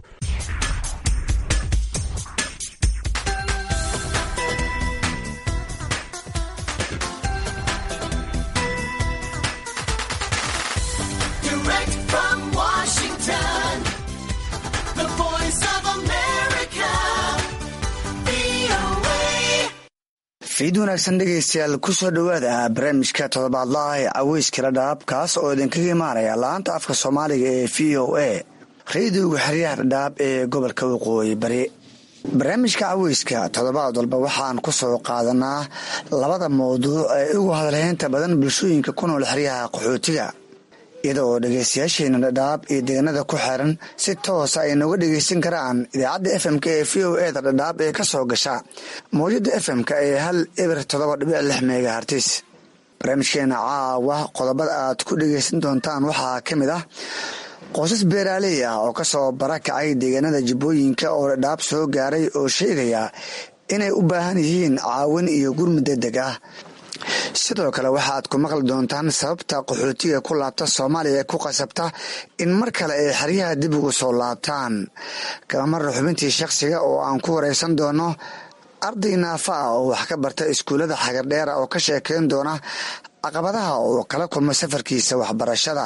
fiid wanaagsan dhegaystayaal ku soo dhowaada barnaamijka toddobaadlaha ee caweyska dhadhaab kaas oo idinkaga imaanaya laanta afka soomaaliga ee v o a radiyoga xeryaha dhadhaab ee gobolka waqooyi bari. barnaamijka caweyska toddobaad walba waxaan ku soo qaadanaa labada mawduuc ee ugu hadalhaynta badan bulshooyinka ku nool xeryaha qaxootiga, iyada oo dhegaystayaasheena dhadhaab iyo deegaanada ku xiran si toosa ay nooga dhegaysan karaan idaacadda fm-ka ee v o eda dhadhaab ee ka soo gasha mawjada fm-ka ee 107.6 megahartis. barnaamijkeena caawa qodobada aad ku dhegaysan doontaan waxaa ka mid ah qoysas beeraaley ah oo ka soo barakacay deegaanada jubbooyinka oo dhadhaab soo gaaray oo sheegaya inay u baahan yihiin caawin iyo gurmud degdeg ah. sidoo kale waxaad ku maqli doontaan sababta qaxootiga ku laabta soomaaliya ee ku qasabta in mar kale ay xeryaha dib ugu soo laabtaan. kaba marra xubintii shakhsiga oo aan ku waraysan doono arday naafa ah oo wax ka barta iskuullada xagardheera oo ka sheekayn doona caqabadaha oo kala kulma safarkiisa waxbarashada.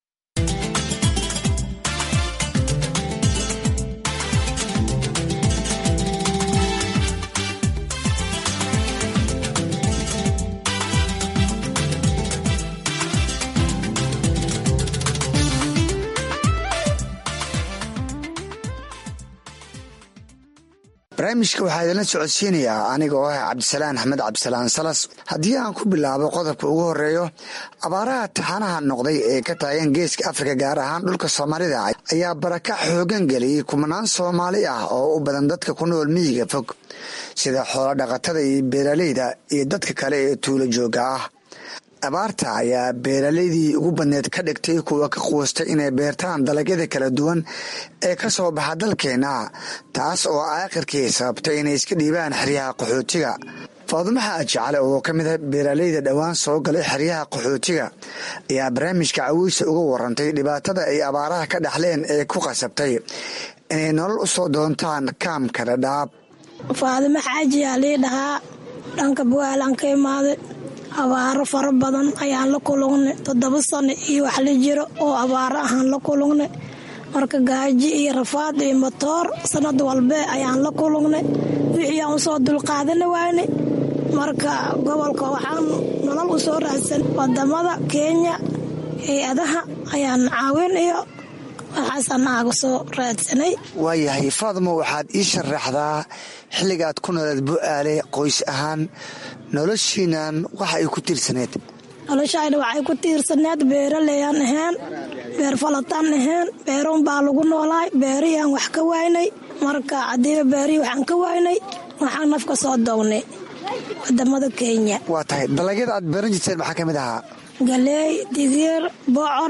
barnaamijka waxaa idinla socodsiinayaa aniga oo ah cabdisalaan axmed cabdisalaan salas. haddii aan ku bilaabo qodobka ugu horeeyo, abaaraha taxanaha noqday ee ka taagan geeska afrika gaar ahaan dhulka soomaalida ayaa barakac xoogan geliyey kumanaan soomaali ah oo u badan dadka ku nool miyiga fog sida xoolo dhaqatada iyo beeraleyda iyo dadka kale ee tuulo jooga ah. abaarta ayaa beeraleydii ugu badneed ka dhigtay kuwa ka quustay inay beertaan dalagyada kala duwan ee ka soo baxa dalkeena, taas oo aakhirkii sababtay inay iska dhiibaan xeryaha qaxootiga. faadumo xaaji cali oo ka mid ah beeraleyda dhowaan soo galay xeryaha qaxootiga ayaa barnaamijka caweysa uga warantay dhibaatada ay abaaraha ka dhaxleen ee ku qasabtay inay nolol u soo doontaan kaamka dhadhaab. faadumo xaaji yaa lii dhahaa, dhanka buaalan ka imaaday. abaaro fara badan ayaan la kulungnay 7 sano iyo wax la jiro oo abaaro ahaan la kulungnay. marka gaaji iyo rafaad iyo matoor sanad walbe ayaan la kulungnay. wixii aan usoo dulqaadana waynay. marka gobolka waxaan nolol u soo raadsan wadamada Kenya hay-adaha ayaan caawin iyo waxaasaan aaga soo raadsanay. waayahay faadumo, waxaad ii sharaxdaa xilligaad ku noolaed bu'aale qoys ahaan noloshiinan waxa ay ku tiirsaneed. noloshayna waxay ku tiirsaneed beeraleyaan ahaan, beer falataan ahaan, beeroon baa lagu noolaay. beeriyaan wax ka waynay. marka haddiiba beerihi waxaan ka waynay waxaan nafka soo doognay wadamada Kenya. waa tahay dalagyada aad beeran jirteen maxaa ka mid ahaa? galey, digir, bocor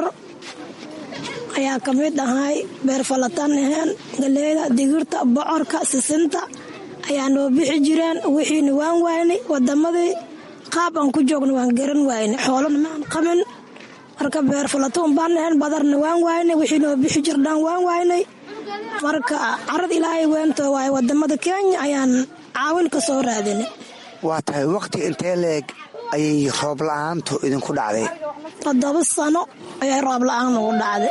ayaa ka mid ahay. beer falataan ahaan, galeyda, digirta, bocorka, sisinta ayaa noo bixi jireen. wixiina waan waynay. wadamadii qaab aan ku joogna waan garan waynay. xoolana maan qaban. marka beer falatoon baan ahayn, badarna waan waynay. wixii noo bixi jirdhaan waan waynay. marka carad ilaahay weento waaye wadamada Kenya ayaan caawin ka soo raadinay. waa tahay waqti intee leeg ayay roob la-aantu idinku dhacday? 7 sano ayay roob la-aan ugu dhacday.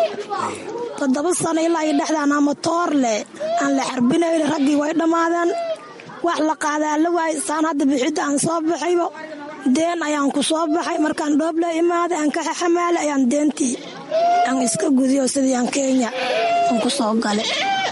7 sano ilaa iyo dhexdaan matoor leh aan la xarbinayn. raggii way dhammaadeen. wax la qaadaa la waay. saan hadda bixidda aan soo baxaybo deen ayaan ku soo baxay. markaan dhoob la imaaday aan ka xamaalay ayaan deentii aan iska gudiyo sidii aan Kenya aan ku soo galay.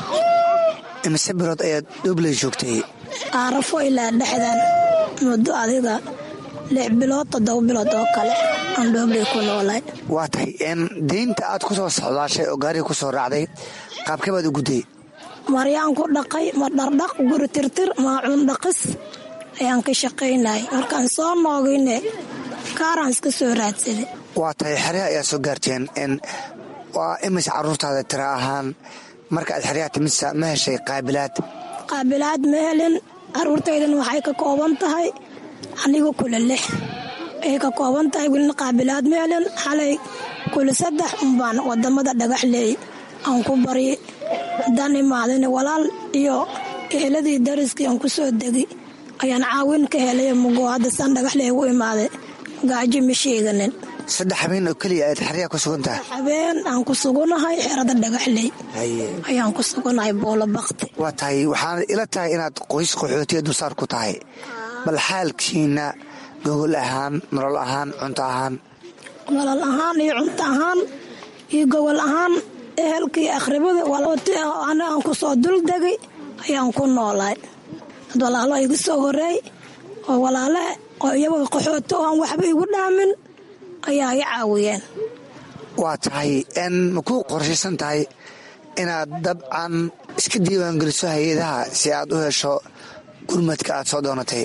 imise bilood ayaad dhoobley joogtay? aarafo ilaa dhexdaan muddo adiga 6 bilood 7 bilood oo kale aan dhoobley ku noolay. waa tahay deynta aad ku soo socdaashay oo gaariga ku soo raacday qaabkee baad u gudday? maryaan ku dhaqay, ma dhardhaq, guri tirtir, maacuun dhaqis ayaan ka shaqaynay. markaan soo noogayne kaaraan iska soo raadsaday. waa tahay xeryaha ayaa soo gaarteen waa imis caruurtaada tira ahaan marka aad xeryaha timidsa ma heshay qaabilaad ma helin. caruurtaydan waxay ka kooban tahay aniga kula 6 ay ka kooban tahay welina qaabilaad ma helin. xalay kula 3 umbaan wadamada dhagaxleey aan ku bari haddaan imaadeen walaal iyo eeladii dariskii aan ku soo degay ayaan caawin ka helay mugo hadda san dhagaxleey u imaaday gaajo ma sheeganin. 3 habeen oo kaliya aad xeryaha ku sugan tahay? habeen aan ku suganahay xerada dhagaxleey ayaan ku suganahay boolo bakti. waa tahay waxaan ila tahay inaad qoys qaxootiga dulsaar ku tahay, bal xaalkiina gogol ahaan, nolol ahaan, cunto ahaan? nolol ahaan iyo cunto ahaan iyo gogol ahaan ehelkii akhribada walooti ana aan ku soo dul degay ayaan ku noolaay. dad walaalo igu soo horeey oo walaale oo iyaga qaxooto aan waxba igu dhaamin ayaa i caawiyeen. waa tahay ma ku qorshaysan tahay inaad dabcan iska diiwaangeliso hay-adaha si aad u hesho gurmadka aad soo doonatay?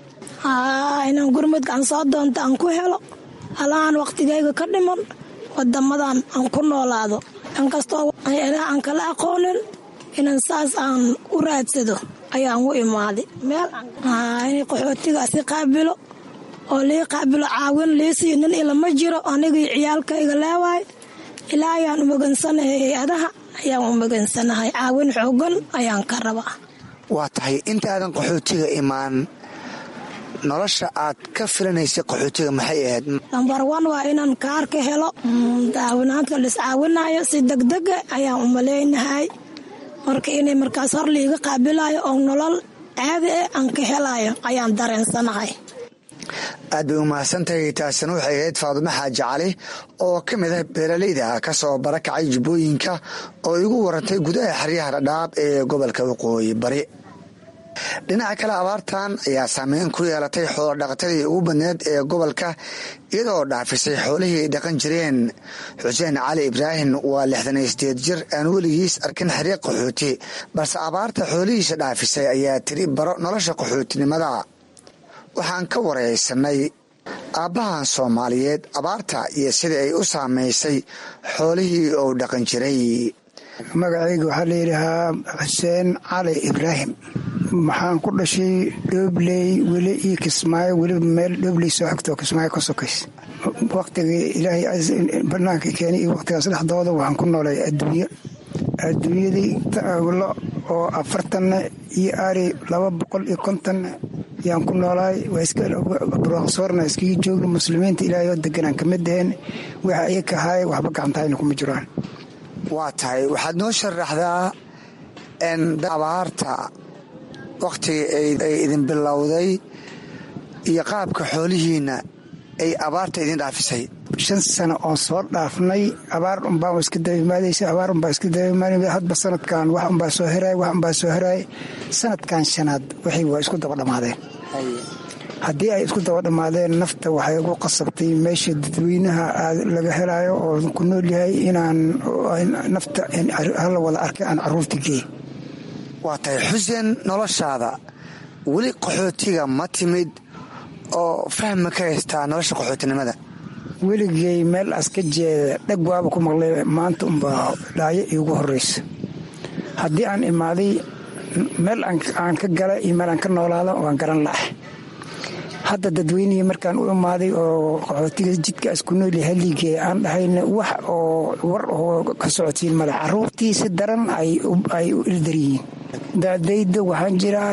inaan gurmadka aan soo doonta aan ku helo alahaan waqtigayga ka dhiman wadamadan aan ku noolaado. inkastoo hay-adaha aan kala aqoonin inaan saas aan u raadsado ayaan u imaaday meel in qaxootigaasi qaabilo oo lii qaabilo caawin liisii nin ilama jiro anigii ciyaalkayga leewaay. ilaa ayaan u magansanahay hay-adaha ayaan u magansanahay caawin xoogan ayaan ka rabaa. waa tahay intaadan qaxootiga imaan nolosha aad ka filanaysay qaxootiga maxay ahayd? lambar 1 waa inaan kaar ka helo daawinaadka lis caawinayo si degdega ayaan u maleynahay. marka inay markaas hor liiga qaabilayo oo nolol caadi ah aan ka helayo ayaan dareensanahay. aad bay u mahadsantahay. taasina waxay ahayd Faadumo Xaaji Cali oo ka mid ah beeralayda ka soo barakacay Jubbooyinka oo igu warantay gudaha xeryaha Dhadhaab ee gobolka Waqooyi Bari. dhinaca kale abaartan ayaa saameyn ku yeelatay xoolo dhaqatadii ugu badneed ee gobolka iyadoo dhaafisay xoolihii ay dhaqan jireen. Xuseen Cali Ibraahim waa 68 jir aan weligiis arkin xeryo qaxooti, balse abaarta xoolihiisa dhaafisay ayaa tiri baro nolosha qaxootinimada. waxaan ka wareysanay aabbahan Soomaaliyeed abaarta iyo sida ay u saameysay xoolihii uu dhaqan jiray. magacayga waxaa la yidhaahaa Xuseen Cali Ibraahim. waxaan ku dhashay Dhobley weli iyo Kismaayo, weliba meel Dhobley soo xigtoo Kismaayo ka sokays. waqtigii ilaahay banaanka keenay iyo waqtigaas dhexdooda waxaan ku noolay adduunyadii taaglo oo 40 iyo ari 250 yaan ku noolaay. waa iska brofesorna iskaga jooga muslimiinta ilaahay oo deganaan kamid aheen waxa ay ka haay waxba gacantayna kuma jiraan. waa tahay waxaad noo sharaxdaa abaarta waqtigii ay idin bilowday iyo qaabka xoolihiina ay abaarta idin dhaafisay. 5 sano oo soo dhaafnay abaar unbaa iska dabimaadaysa, abaar unbaa iska dabimaanay. hadba sanadkan wax unbaa soo heray sanadkan shanaad waxay waa isku daba dhamaadeen. haddii ay isku daba dhamaadeen nafta waxay ugu qasabtay meesha dadweynaha laga helayo oo ku nool yahay inaan nafta hala wada arkay aan caruurta geey. waa tahay Xuseen, noloshaada weli qaxootiga ma timid oo fahma ka haystaa nolosha qaxootinimada? weligay meel aska jeeda dhag waaba ku maqlay maanta unbaa dhaayo iigu horeysa. haddii aan imaaday meel aan ka gala iyo meel aan ka noolaada waan garan la'ah. hadda dadweynihii markaan u imaaday oo qaxootiga jidka isku nool haligee aan dhahayna wax oo war oo ka socodsiin male. caruurtii si daran ay u ildaryihiin. daadayda waxaan jiraa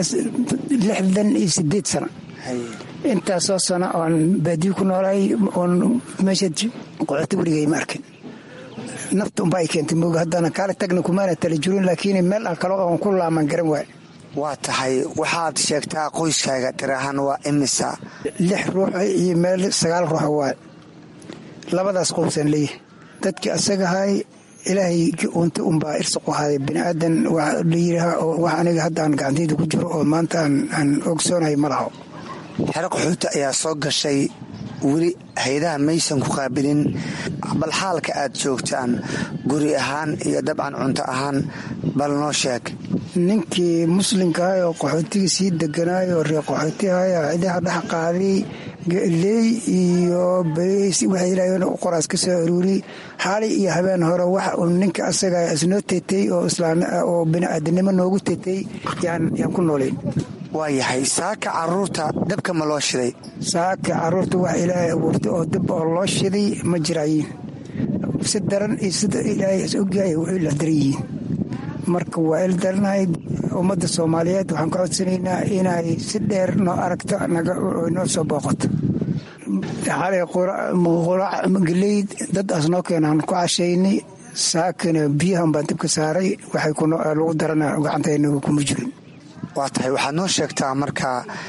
68 sano. intaasoo sano oon baadiyo ku noolaay oon meesha qaxooti weligay ma arkin. nafta unba ay keentay mooga haddana kaale tagna kumaana tala jirin, laakiin meel kale oon ku laaman garan waay. waa tahay waxaad sheegtaa qoyskaaga tirahaan waa imisa? 6 ruux iyo meel 9 ruux waay. labadaas qoysaan leeyahay. dadkii asagahay ilaahay unta unbaa irsuq u haday. biniaadan waa la yidhaaha oo wax aniga hadda aan gacantayda ku jiro oo maanta aan ogsoonahay ma laho. xero qaxooti ayaa soo gashay, weli hay-adaha maysan ku qaabilin. bal xaalka aad joogtaan guri ahaan iyo dabcan cunto ahaan bal noo sheeg. ninkii muslimka ah oo qaxootiga sii deganaayo oo reer qaxooti ahaya cidaha dhex qaaday leey iyo bariis waxay yidhahdeen qoraas ka soo aruuri xaalay iyo habeen hore wax uu ninka asaga isnoo tetay oo islaami ah oo bini'aadanimo noogu tetay yaan ku noolayn. waa yahay saaka caruurta dabka ma loo shiday? saaka caruurta wax ilaahay abuurtay oo dab oo loo shiday ma jirayin. si daran iyo sida ilaahay is ogyahay wuxuu la daran yihiin. marka waa il daranahay ummadda soomaaliyeed waxaan ka codsanaynaa inay si dheer noo aragto noo soo booqato. xalay galeyd dadaas noo keenaan ku cashaynay saakana biyahan baan dabka saaray waxay lagu darana gacantayna kuma jirin. waa tahay waxaad noo sheegtaa marka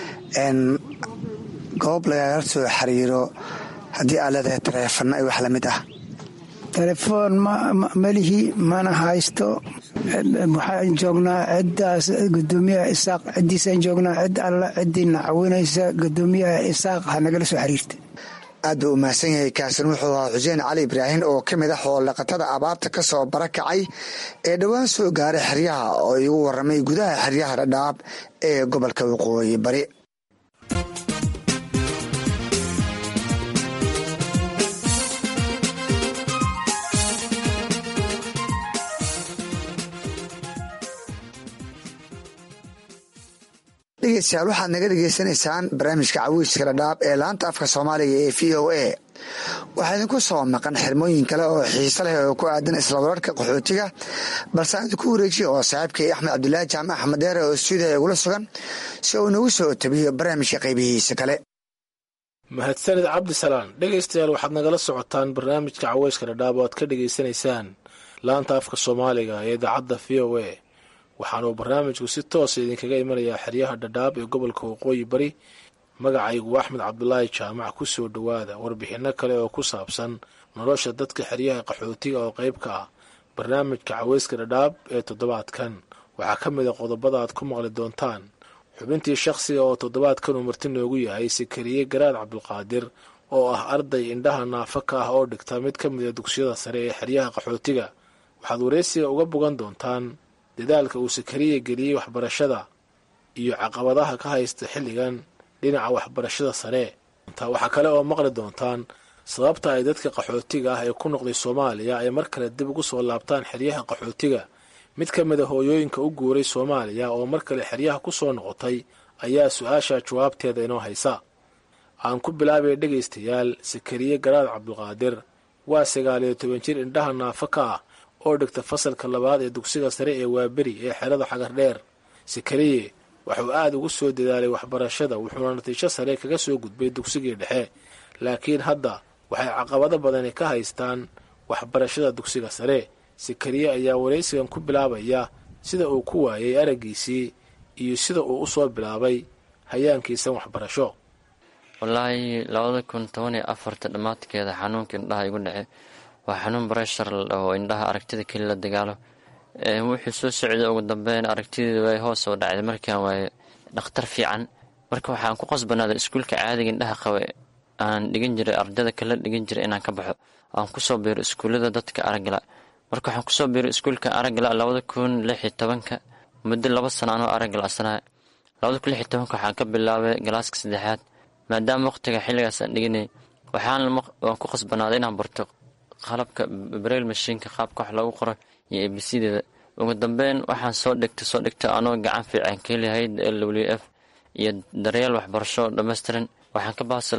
goob lagaaga soo xiriiro haddii aad leedahay taleefano iyo wax lamid ah? telefoon malihi mana haysto. waxaan joognaa ciddaas gudoomiyaha isaaq ciddiisaan joognaa cid alla ciddiina caawinaysa gudoomiyaha isaaq ha nagala soo xiriirta. aad buu u mahadsan yahay. kaasin wuxuu ahaa xuseen cali ibraahin oo ka mid ah xoolaqatada abaarta ka soo barakacay ee dhowaan soo gaaray xeryaha oo igu warramay gudaha xeryaha dhadhaab ee gobolka waqooyi bari. dhegeystayaal waxaad naga dhegeysanaysaan barnaamijka cawiyska dhadhaab ee laanta afka soomaaliga ee v o a. waxaa idinku soo maqan xirmooyin kale oo xiise leh oo ku aadan isla wararka qaxootiga, balse aan idinku wareejiya oo saaxiibkay axmed cabdulaahi jaamac axmed dheere oo stuudiya igula sugan si uu nagu soo tabiyo barnaamijka qaybihiisa kale. mahadsanid cabdisalaan. dhegaystayaal waxaad nagala socotaan barnaamijka caweyska dhadhaab oo aad ka dhegaysanaysaan laanta afka soomaaliga ee idaacadda v o a. waxaanuu barnaamijku si toosa idinkaga imanayaa xeryaha dhadhaab ee gobolka waqooyi bari. magacaygu axmed cabdulaahi jaamac. ku soo dhowaada warbixinno kale oo ku saabsan nolosha dadka xeryaha qaxootiga oo qayb ka ah barnaamijka caweyska dhadhaab ee toddobaadkan. waxaa ka mid a qodobada aad ku maqli doontaan xubintii shakhsiga oo toddobaadkan uu marti noogu yahay sakariye garaad cabdulqaadir oo ah arday indhaha naafa ka ah oo dhigta mid ka mid a dugsiyada sare ee xeryaha qaxootiga. waxaad wareysiga uga bogan doontaan dadaalka uu sakariye geliyey waxbarashada iyo caqabadaha ka haysta xilligan dhinaca waxbarashada sare. waxaa kale oo maqli doontaan sababta ay dadka qaxootiga ah ee ku noqday soomaaliya ay mar kale dib ugu soo laabtaan xeryaha qaxootiga. mid ka mid a hooyooyinka u guuray soomaaliya oo mar kale xeryaha ku soo noqotay ayaa su-aasha jawaabteeda inoo haysa. aan ku bilaabay dhegaystayaal, sakariye garaad cabdulqaadir waa 19 jir indhaha naafa ka ah oo dhigta fasalka labaad ee dugsiga sare ee waaberi ee xerada xagardheer. sakariye wuxuu aad ugu soo dadaalay waxbarashada, wuxuuna natiijo sare kaga soo gudbay dugsigii dhexe, laakiin hadda waxay caqabado badani ka haystaan waxbarashada dugsiga sare. sakariye ayaa waraysigan ku bilaabaya sida uu ku waayay araggiisii iyo sida uu u soo bilaabay hayaankiisan waxbarasho. wallaahi 2014 dhammaadkeeda xanuunka indhaha igu dhace waa xanuun bareshar la dhaho indhaha aragtida keli la dagaalo. wuxuu soo socday ugu dambeyn aragtideeda way hoos soo dhacday markaan waaye dhakhtar fiican. marka waxaan ku qasbanaaday iskuulka caadiga indhaha qaba aan dhigan jiray ardayda kala dhigan jiray inaan ka baxo aan kusoo biiro iskuullada dadka aragala. marka waxaan kusoo biiray iskuulka aragala 2016 muddo 2 sano anoo aragala asnaa. 2016 waxaan ka bilaabay galaaska 3aad maadaama waqtiga xilligaas aan dhiganay waan ku qasbanaaday inaan barto qalabka braille machine-ka qaabka wax lagu qoro iyo abcdeeda. ugu dambeyn waxaan soo dhigtay anoo gacan fiican ka helahay LWF iyo daryeel waxbarasho dhammaystiran. waxaan ka baasay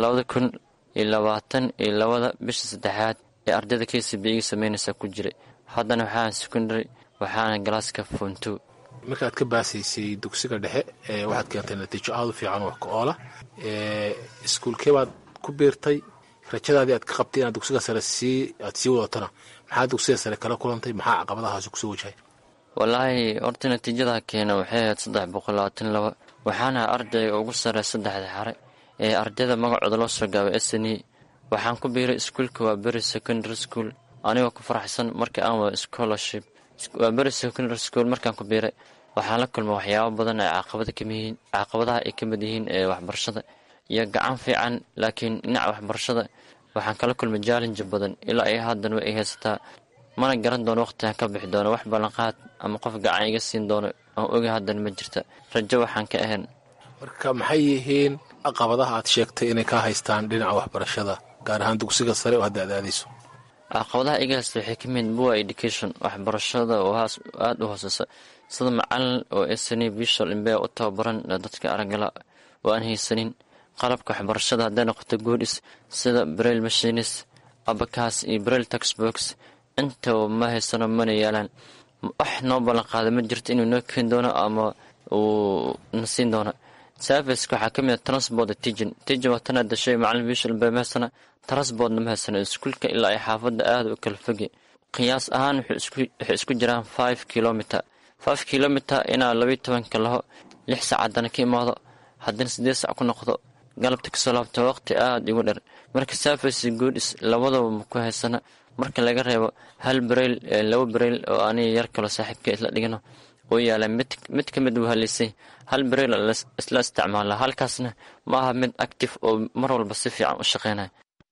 2022 bisha 3aad ee ardayda KCB iga sameynaysa ku jiray. haddana waxaan secondary waxaana galaaska form 2. markaad ka baasaysay dugsiga dhexe waxaad keentay natiijo aad u fiican wax ka oola. iskuulkee baad ku biirtay? rajadaadii aad ka qabtay inaad dugsiga sare aad sii wadatana maxaa dugsiga sare kala kulantay? maxaa caqabadahaasi kusoo wajahay? wallaahi horta natiijada keena waxay ahayd 322. waxaana ardayga ugu sare 3 xare ee ardayda magacooda loo soo gaabay SNE. waxaan ku biiray iskuulka Waaberi Secondary School anigoo ku faraxsan markii aan wada scholarship. Waaberi Secondary School markaan ku biiray waxaan la kulmay waxyaabo badan ee caqabadaha ay ka mid yihiin ee waxbarashada iyo gacan fiican, laakiin dhinaca waxbarashada waxaan kala kulmay challenge badan ilaa ay haddana ay haysataa mana garan doono waqtiga ka bixi doono wax ballanqaad ama qof gacan iga siin doono aan oga haddana ma jirta rajo waxaan ka ahayn. marka maxay yihiin caqabadaha aad sheegtay inay ka haystaan dhinaca waxbarashada gaar ahaan dugsiga sare oo hadda aad aadayso? caqabadaha iga haysta waxay ka mid poor education, waxbarashada oo aada u hooseysa, sida macalin oo SNE visual impair u tababaran dadka aragala oo aan haysanin qalabka waxbarashada hadday noqoto goodis sida braille machines, abacus iyo braille textbooks. inta ma haysano mana yaalaan. wax noo ballan qaada ma jirto inuu noo keeni doono ama uu na siin doono. serviceka waxaa ka mid ah transport teaching waa tan hadda shay macalin visual impair ma haysana, transportna ma haysano. iskuulka ilaa ay xaafadda aada u kala foge, qiyaas ahaan waxay isku jiraan 5 kilometer inaa 12 laho 6 saac haddana ka imaado haddana 8 saac ku noqdo galabta kasoo laabto waqti aada igu dher. marka service goodis labadaba ma ku haysana marka laga reebo hal braille 2 braille oo aniga yar kalo saaxiibka isla dhigano oo yaala mid ka mid wahalisay hal braille isla isticmaala, halkaasna ma aha mid active oo mar walba si fiican u shaqeynaya.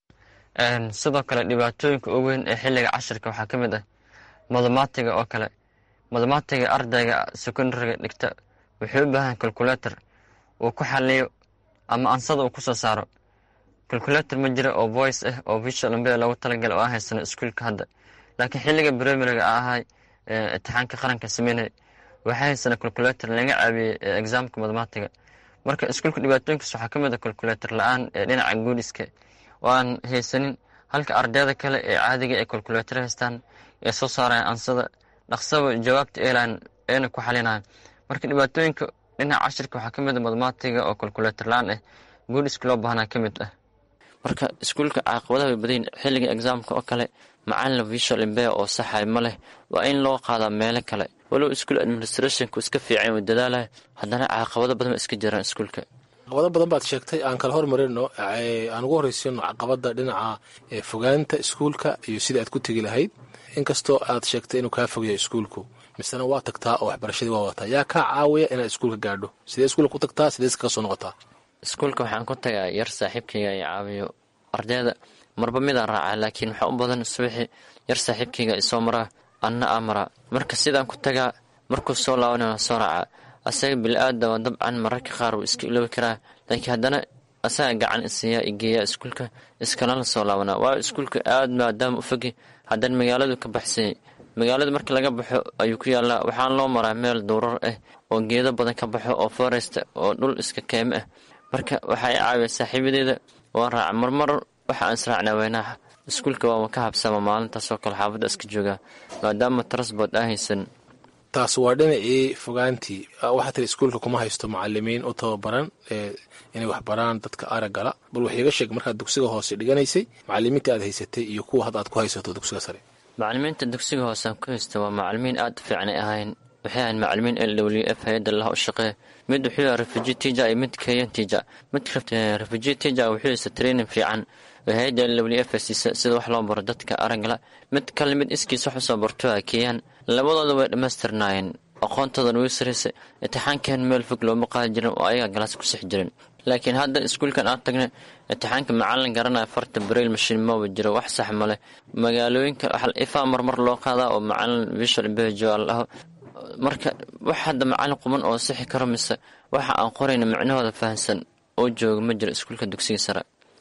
sidoo kale dhibaatooyinka ugu weyn ee xilliga cashirka waxaa ka mid ah mathematiga oo kale. mathematiga ardayga secondariga dhigta wuxuu u baahan calculator uu ku xaliyo ama ansada uu kusoo saaro. calculator ma jira oo voice ah oo visual impair loogu talagalay oo aan haysano iskuulka hadda, laakiin xilliga primariga ahay imtixaanka qaranka sameynay waxaa haysana calculator laga caawiyey examka mathematiga. marka iskuulka dhibaatooyinkaas waxaa ka mid ah calculator la-aan ee dhinaca goodiska oo aan haysanin, halka ardayda kale ee caadiga ee calculator haystaan ee soo saaraya ansada dhaqsaba jawaabta eelan eena ku xalinayaan. marka dhibaatooyinka dhinaca cashirka waxaa ka mid ah mathematiga oo calculator la-aan ah, goodiska loo baahnaa ka mid ah. marka iskuulka caqabadaha way badan. xilliga examka oo kale macalin visual impair oo saxay ma leh, waa in loo qaadaa meelo kale. walow school administrationku iska fiican oo dadaalahay, haddana caqabado badan iska jiraan iskuulka. caqabado badan baad sheegtay, aan kala hormarino aan ugu horreysino caqabada dhinaca fogaanta iskuulka iyo sida aad ku tegi lahayd. inkastoo aad sheegtay inuu kaa fogyahay iskuulku, misena waa tagtaa oo waxbarashadii waa wataa, yaa kaa caawiya inaad iskuulka gaadho? sidee iskuulka ku tagtaa, sidees kaga soo noqotaa? iskuulka waxaan ku tagaa yar saaxiibkayga ay caawiyo ardayda, marba midaan raacaa, laakiin waxaa u badan subaxi yar saaxiibkayga isoo maraa anna aa maraa. marka sidaan ku tagaa markuu soo laabanana soo raacaa. asaga bili-aadama dabcan mararka qaar wuu iska iloobi karaa, laakiin haddana asaga gacan isiiyaa igeeyaa iskuulka iskalala soo laabanaa. waayo iskuulka aad maadaama u fogi, haddana magaaladu ka baxsanyay. magaalada marka laga baxo ayuu ku yaallaa, waxaan loo maraa meel duurar ah oo geedo badan ka baxo oo forest oo dhul iska keeme ah. marka waxaa i caawiya saaxiibadeeda waan raaca. marmar waxa aan israacnaa weynaha iskuulka waama ka habsama maalintaasoo kale xaafadda iska joogaa maadaama transport aan haysan. taas waa dhinacii fogaantii. waxaa tiri iskuulka kuma haysto macalimiin u tababaran inay waxbaraan dadka aragala. bal wax iiga sheeg markaad dugsiga hoose dhiganaysay macalimiinta aad haysatay iyo kuwa hadda aad ku haysato dugsiga sare. macalimiinta dugsiga hoose aan ku haysta waa macalimiin aad fiicanay ahayn. waxay ahayn macalimiin LWF hay-adda laha u shaqee. mid wuxuu yahay refugee teacher iyo mid Kenyan teacher. mid refugee teacher wuxuu haysta training fiican hay-adda LWF siisa sida wax loo baro dadka aragala. mid kale mid iskiis wax usoo barto Kenyan. labadooda way dhammaystirnaayeen, aqoontoodan way saraysa. imtixaankan meel fog looma qaadi jirin oo ayaga galaas ku six jirin. laakiin hadda iskuulkan aan tagnay imtixaanka macalin garanaya farta braille machine maba jiro, wax sax ma leh. magaalooyinka waxa ifaa marmar loo qaadaa oo macalin visual impair laho. marka wax hadda macalin quman oo sixi karo mise waxa aan qorayna macnahooda fahansan oo jooga ma jiro iskuulka dugsiga sare.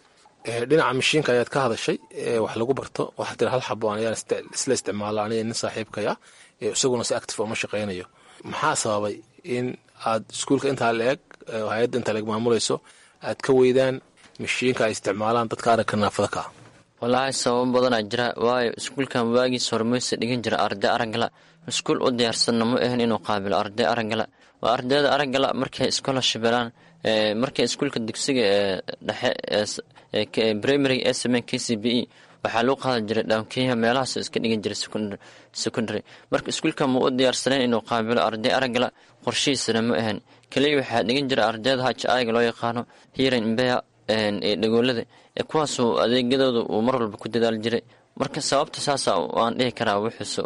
dhinaca mashiinka ayaad ka hadashay wax lagu barto. waxaa tiri hal xabo ayaan isla isticmaala aniga nin saaxiibkaya isaguna si active uma shaqeynayo. maxaa sababay in aad iskuulka intaa la-eg hay-adda intaa la-eg maamulayso aad ka weydaan mashiinka ay isticmaalaan dadka aragka naafada ka ah? wallaahi sababo badanaa jira. waayo iskuulkan waagiis hormaysa dhigan jira arday araggala. iskuul u diyaarsanna ma ahan inuu qaabilo arday araggala. waa ardayda araggala markay scholarship helaan, markay iskuulka dugsiga dhexe primary SMN KCPE waxaa loo qaadan jiray dhaankenya meelahaas iska dhigan jiray secondary. marka iskuulka ma u diyaarsaneen inuu qaabilo arday araggala, qorshihiisana ma ahan. kaliya waxaa dhigan jira ardayda HI-ga loo yaqaano hearing impair ee dhagoolada, kuwaasuu adeegyadooda uu mar walba ku dadaali jiray. marka sababta saasa aan dhihi karaa wuxuusu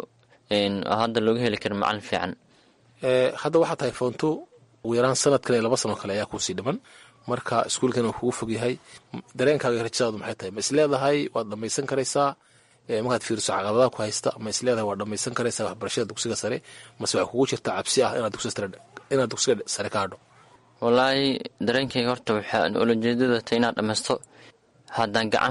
hadda looga heli kara macalin fiican. hadda waxaa tahay foonto ugu yaraan sanadkan iyo 2 sano kale ayaa kuusii dhiman. marka iskuulkan uu kugu fog yahay, dareenkaaga rajadaadu maxay tahay? ma is leedahay waad dhamaysan karaysaa markaad fiiriso caqabadaha ku haysta ma isleedahay waa dhammaysan karaysaa waxbarashada dugsiga sare mase waxay kugu jirtaa cabsi ah inaad dugsiga sare ka hadho? wallaahi dareenkayga horta waxaan ulajeedadata inaad dhammaysto haddaan gacan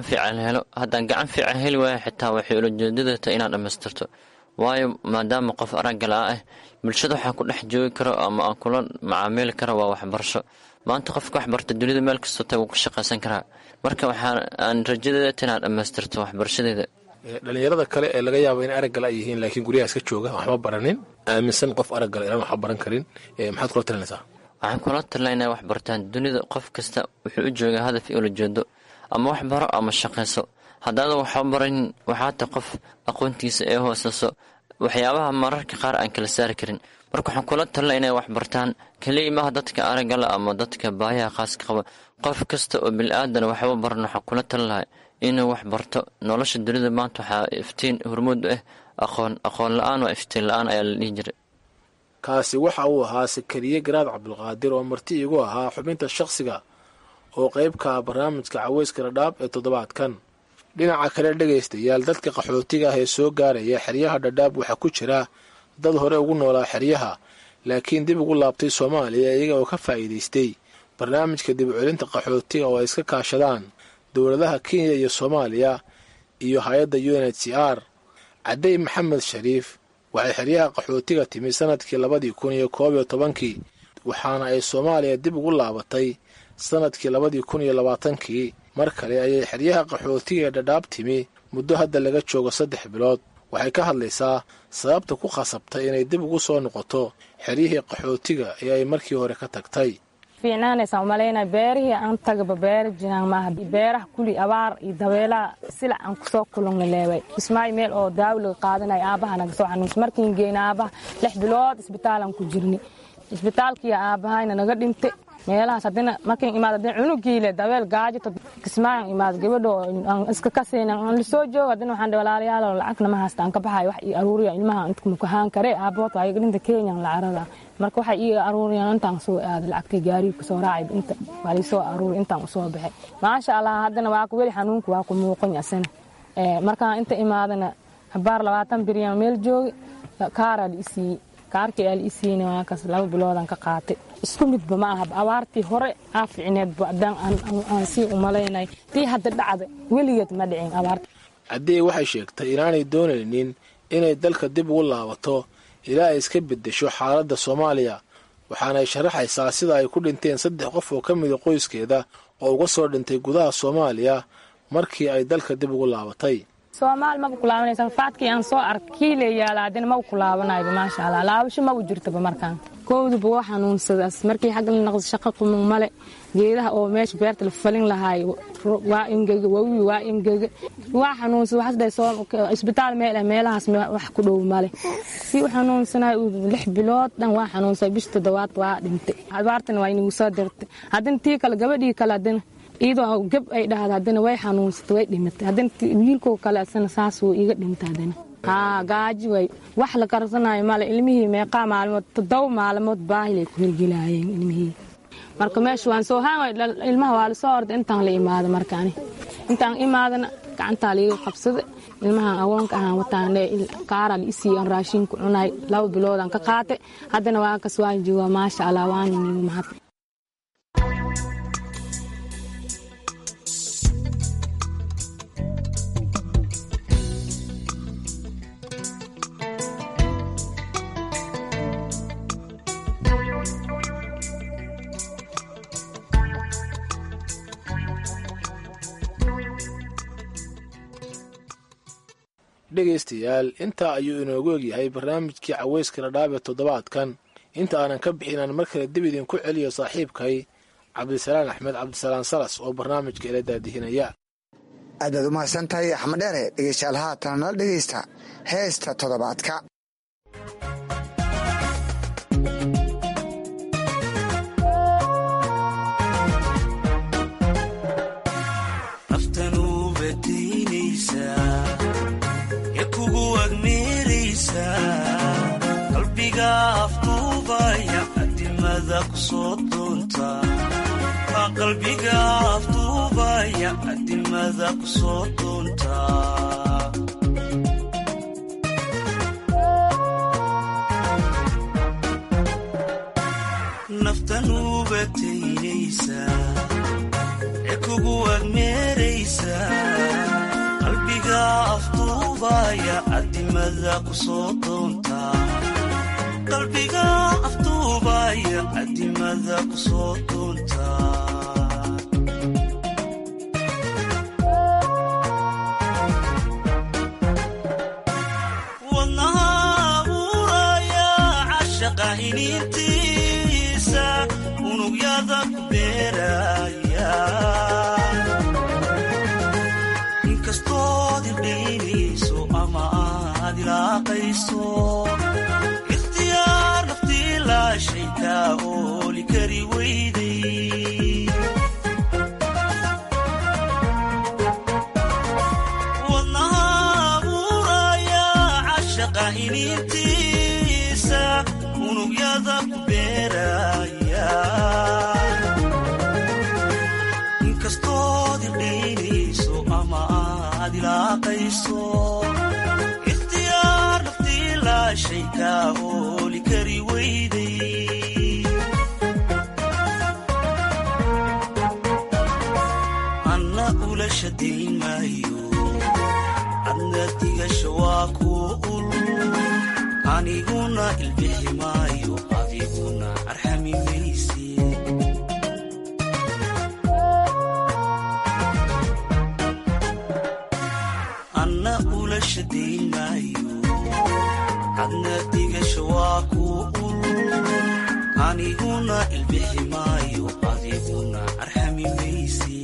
fiican heli waayo xitaa waxay ulajeedadata inaad dhammaystirto, waayo maadaama qof araggala ah bulshada waxaa ku dhex joogi karo ama aan kula macaamili karo waa waxbarasho. maanta qofka waxbarta dunida meel kastoo taga wuu ka shaqaysan karaa, marka waxaan rajadeedata inaad dhammaystirto waxbarashadeeda. dhalinyarada kale ee laga yaabo in araggala ay yihiin laakiin guryaha iska jooga waxba baranin, aaminsan qof araggala inaan waxba baran karin, maxaad kula talinaysaa? waxaan kula talina inay wax bartaan. dunida qof kasta wuxuu u joogaa hadaf iyo ulajeedo, ama wax baro ama shaqayso. haddaadan waxba baranin waxaa ta qof aqoontiisa ee hooseyso, waxyaabaha mararka qaar aan kala saari karin. marka waxaan kula talina inay wax bartaan, keliya maaha dadka araggala ama dadka baahiyaha khaaska qaba. qof kasta oo bilaadan waxba baran waxaan kula talin lahay inuu wax barto. nolosha dunida maanta waxaa iftiin hormuud ah aqoon la-aan waa iftiin la-aan ayaa la dhihi jiray. kaasi waxa uu ahaa Sakariye Garaad Cabdulqaadir oo marti igu ahaa xubinta shakhsiga oo qaybka barnaamijka Caweyska Dhadhaab ee toddobaadkan. dhinaca kale dhegaystayaal, dadka qaxootiga ah ee soo gaaraya xeryaha Dhadhaab waxaa ku jira dad hore ugu noolaa xeryaha laakiin dib ugu laabtay Soomaaliya iyaga oo ka faa'iidaystay barnaamijka dib u celinta qaxootiga oo ay iska kaashadaan dowladaha Kenya iyo Soomaaliya iyo hay'adda UNHCR. Caday Maxamed Shariif waxay xeryaha qaxootiga timi sanadkii 2011 waxaana ay Soomaaliya dib ugu laabatay sanadkii 2020. mar kale ayay xeryaha qaxootiga ee Dhadhaab timi muddo hadda laga joogo 3 bilood. waxay ka hadlaysaa sababta ku khasabtay inay dib ugu soo noqoto xeryihii qaxootiga ee ay markii hore ka tagtay. fiicnaanaysa umalayna beerihii aan tagaba beer jiraan maaha, beeraha kuli abaar iyo dabeelaha sila aan kusoo kulungna leeway. ismaay meel oo daawlo qaadanay aabaha naga soo xanuus markiin geeyna aabaha 6 bilood isbitaalan ku jirni. isbitaalkii aabahayna naga dhintay meelahaas haddana markiin imaadeen cunugiile dabeel gaajo kismaayan imaad gabadho aan iska kaseen aan la soo joogo haddana waxaan walaalayaal lacagna ma haystaan ka baxay wax ii aruuriya ilmaha inta ku haan kare aabood ay dhinta Kenya la carada marka waxa ii aruuriyaan intaan soo aad lacagtii gaari ku soo raacay inta wali soo aruur intaan soo baxay maasha Allah haddana waa ku weli xanuunku waa ku muuqan yasan marka inta imaadana habaar 20 biryan meel joogi kaaral isii kaarkii al isiina waa kas 2 biloodan ka qaatay. isku midba ma aha abaartii hore aaficineed badan aan si u maleynay tii hadda dhacda weligeed ma dhicin abaarta. Caday waxay sheegtay inaanay doonaynin inay dalka dib ugu laabato ilaa ay iska bedesho xaaladda Soomaaliya, waxaana ay sharaxaysaa sida ay ku dhinteen 3 qof oo ka mid ah qoyskeeda oo uga soo dhintay gudaha Soomaaliya markii ay dalka dib ugu laabatay. Soomaal ma ku laabanaysa faadkii aan soo arkay leeyaalaadin ma ku laabanayo maasha Allah laabasho ma u jirtaba markaan koodu buu xanuunsadaas markii xaq la naqd shaqo qumul male geedaha oo meesha beerta la falin lahaay waa ingega waa xanuunsad wax day soo isbitaal meelahaas wax ku dhow male si xanuunsanay 6 bilood dhan waa xanuunsay bish 7 waa dhintay abaartan waa inuu soo dirtay haddana tii kale gabadhii kale haddana iyadoo gab ay dhahdo haddana way xanuunsatay way dhimatay haddana wiilkoo kale asana saas uu iga dhintay haddana gaaji way wax la karsanayo male ilmihii meeqa maalmood 7 maalmood baahilay ku hirgilaayeen ilmihii marka meesha waan soo haan ilmaha waa la soo orday intaan la imaado markaani intaan imaadana gacanta la iga qabsaday ilmaha awoonka ahaan wataan kaaral isii aan raashin ku cunay 2 biloodan ka qaatay haddana waa ka soo jooga maasha Allah waan inuu mahad. dhegaystayaal intaa ayuu inoogu egyahay barnaamijkii Caweyska Dhadhaab ee toddobaadkan. inta aanan ka bixinaan mar kale dib idinku celiyo saaxiibkay Cabdisalaan Axmed Cabdisalaan Salas oo barnaamijka ila daadihinaya. aad baad u mahadsantahay Axmed Dheere. dhegaystayaal haatan nala dhegaysta heesta toddobaadka. qalbiga afduubaya adimada ku soo doonta qalbiga afduubaya adimada ku soo doonta wataynaysaa ee kugu agmeeraysaa qalbiga afduubaya adimada ku soo doontaa qalbiga afduubaya adimada ku soo doontaa wadnaha abuuraya cashaqa hiniintiisa unugyada ku beeraya inkastood idhaynayso ama aad ilaaqayso ikhtiyaar naftii laashay kaa ooli kari weyday wadnaha abuuraya cashaqa hiniintiisa unugyada ku beeraya inkastood idhaynayso ama aad ilaaqayso ikhtiyaar naftii laashay kaa ooli kari weyday anna ula shadayn maayo adna digasha waa kuu ul aniguna ilbixi maayo adiguna arxami mayse anna ula shadayn maayo adna digasha waa kuu ul aniguna ilbixi maayo adiguna arxami mayse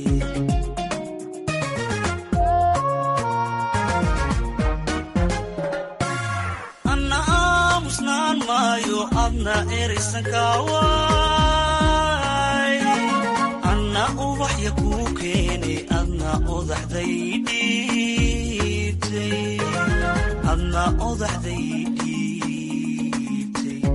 anna aamusnaan maayo adna eraysan kaawaay anna ubaxya kuu keenay adna odaxday dhiibtay adna odaxday dhiibtay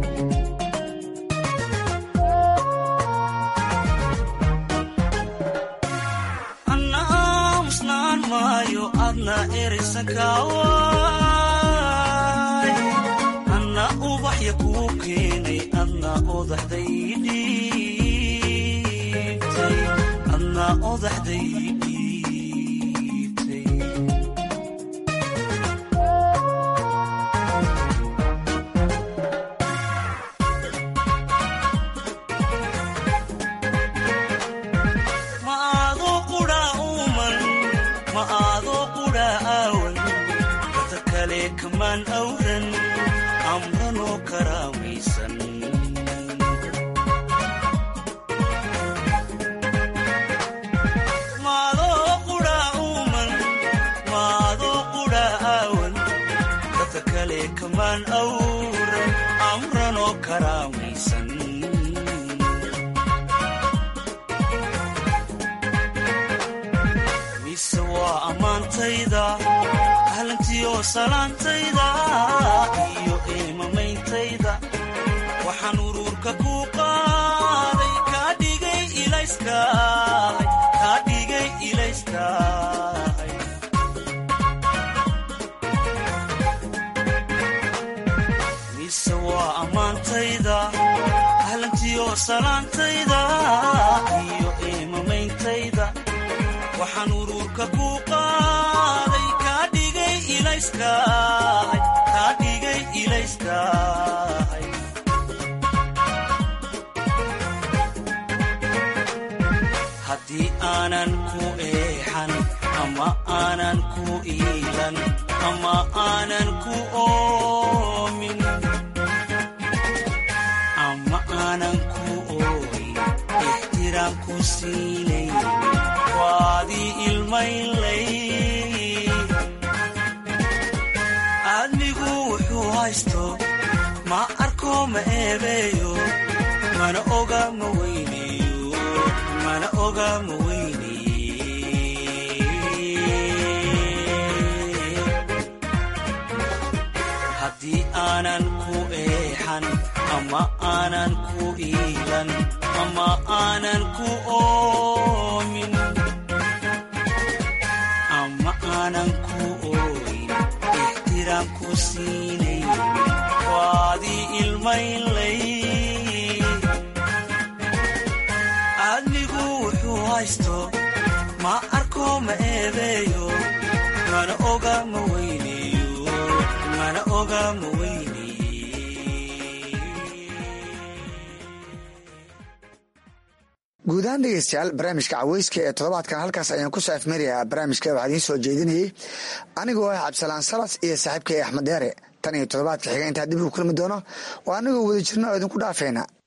anna aamusnaan maayo adna eraysan kaawaay anna ubaxya kuu keenay adna odaxday dhiibtay adna odaxday dhiibtay ma aadoo qudha uuman ma aadoo qudha aawan dada kale kamaan awran amranoo karaamaysan maadoo qudha uuman maadoo qudha aawan dada kale kamaan awran amranoo karaamaysan mise waa ammaantayda ahlantiyo salaantayda iyo eemameyntayda waxaan uruurka ku qaaday kaa dhigay ilayskaahay kaa dhigay ilayskaahay mise waa ammaantayda ahlantiyo salaantayda iyo eemameyntayda waxaan uruurka ku qaaday kaa dhigay ilayskaahay kaa dhigay ilayskaahay haddii aanan ku eexan ama aanan ku iilan ama aanan ku oomin ama aanan ku ooyin ixtiraam ku siinayn waadii ilmaynlay aadmigu wuxuu haysto ma arko ma eebeeyo mana oga ma weyneeyo mana oga ma weyneye haddii aanan ku eexan ama aanan ku iilan ama aanan ku oomin ama aanan ku ooyin ixtiraam ku siinayn waadii ilmaynlay haysto ma arko ma eedeeyo mana oga ma weyneeyo mana oga ma guud ahaan dhegeystayaal barnaamijka caweyska ee toddobaadkan halkaas ayaan ku saafmarayaa barnaamijka waxaa idiin soo jeedinayay anigoo ah cabdisalaan salas iyo saaxiibkay axmed deere tan iyo toddobaadka xiga intaa dib ugu kulmi doono oo anigoo wada jirna oo idinku dhaafayna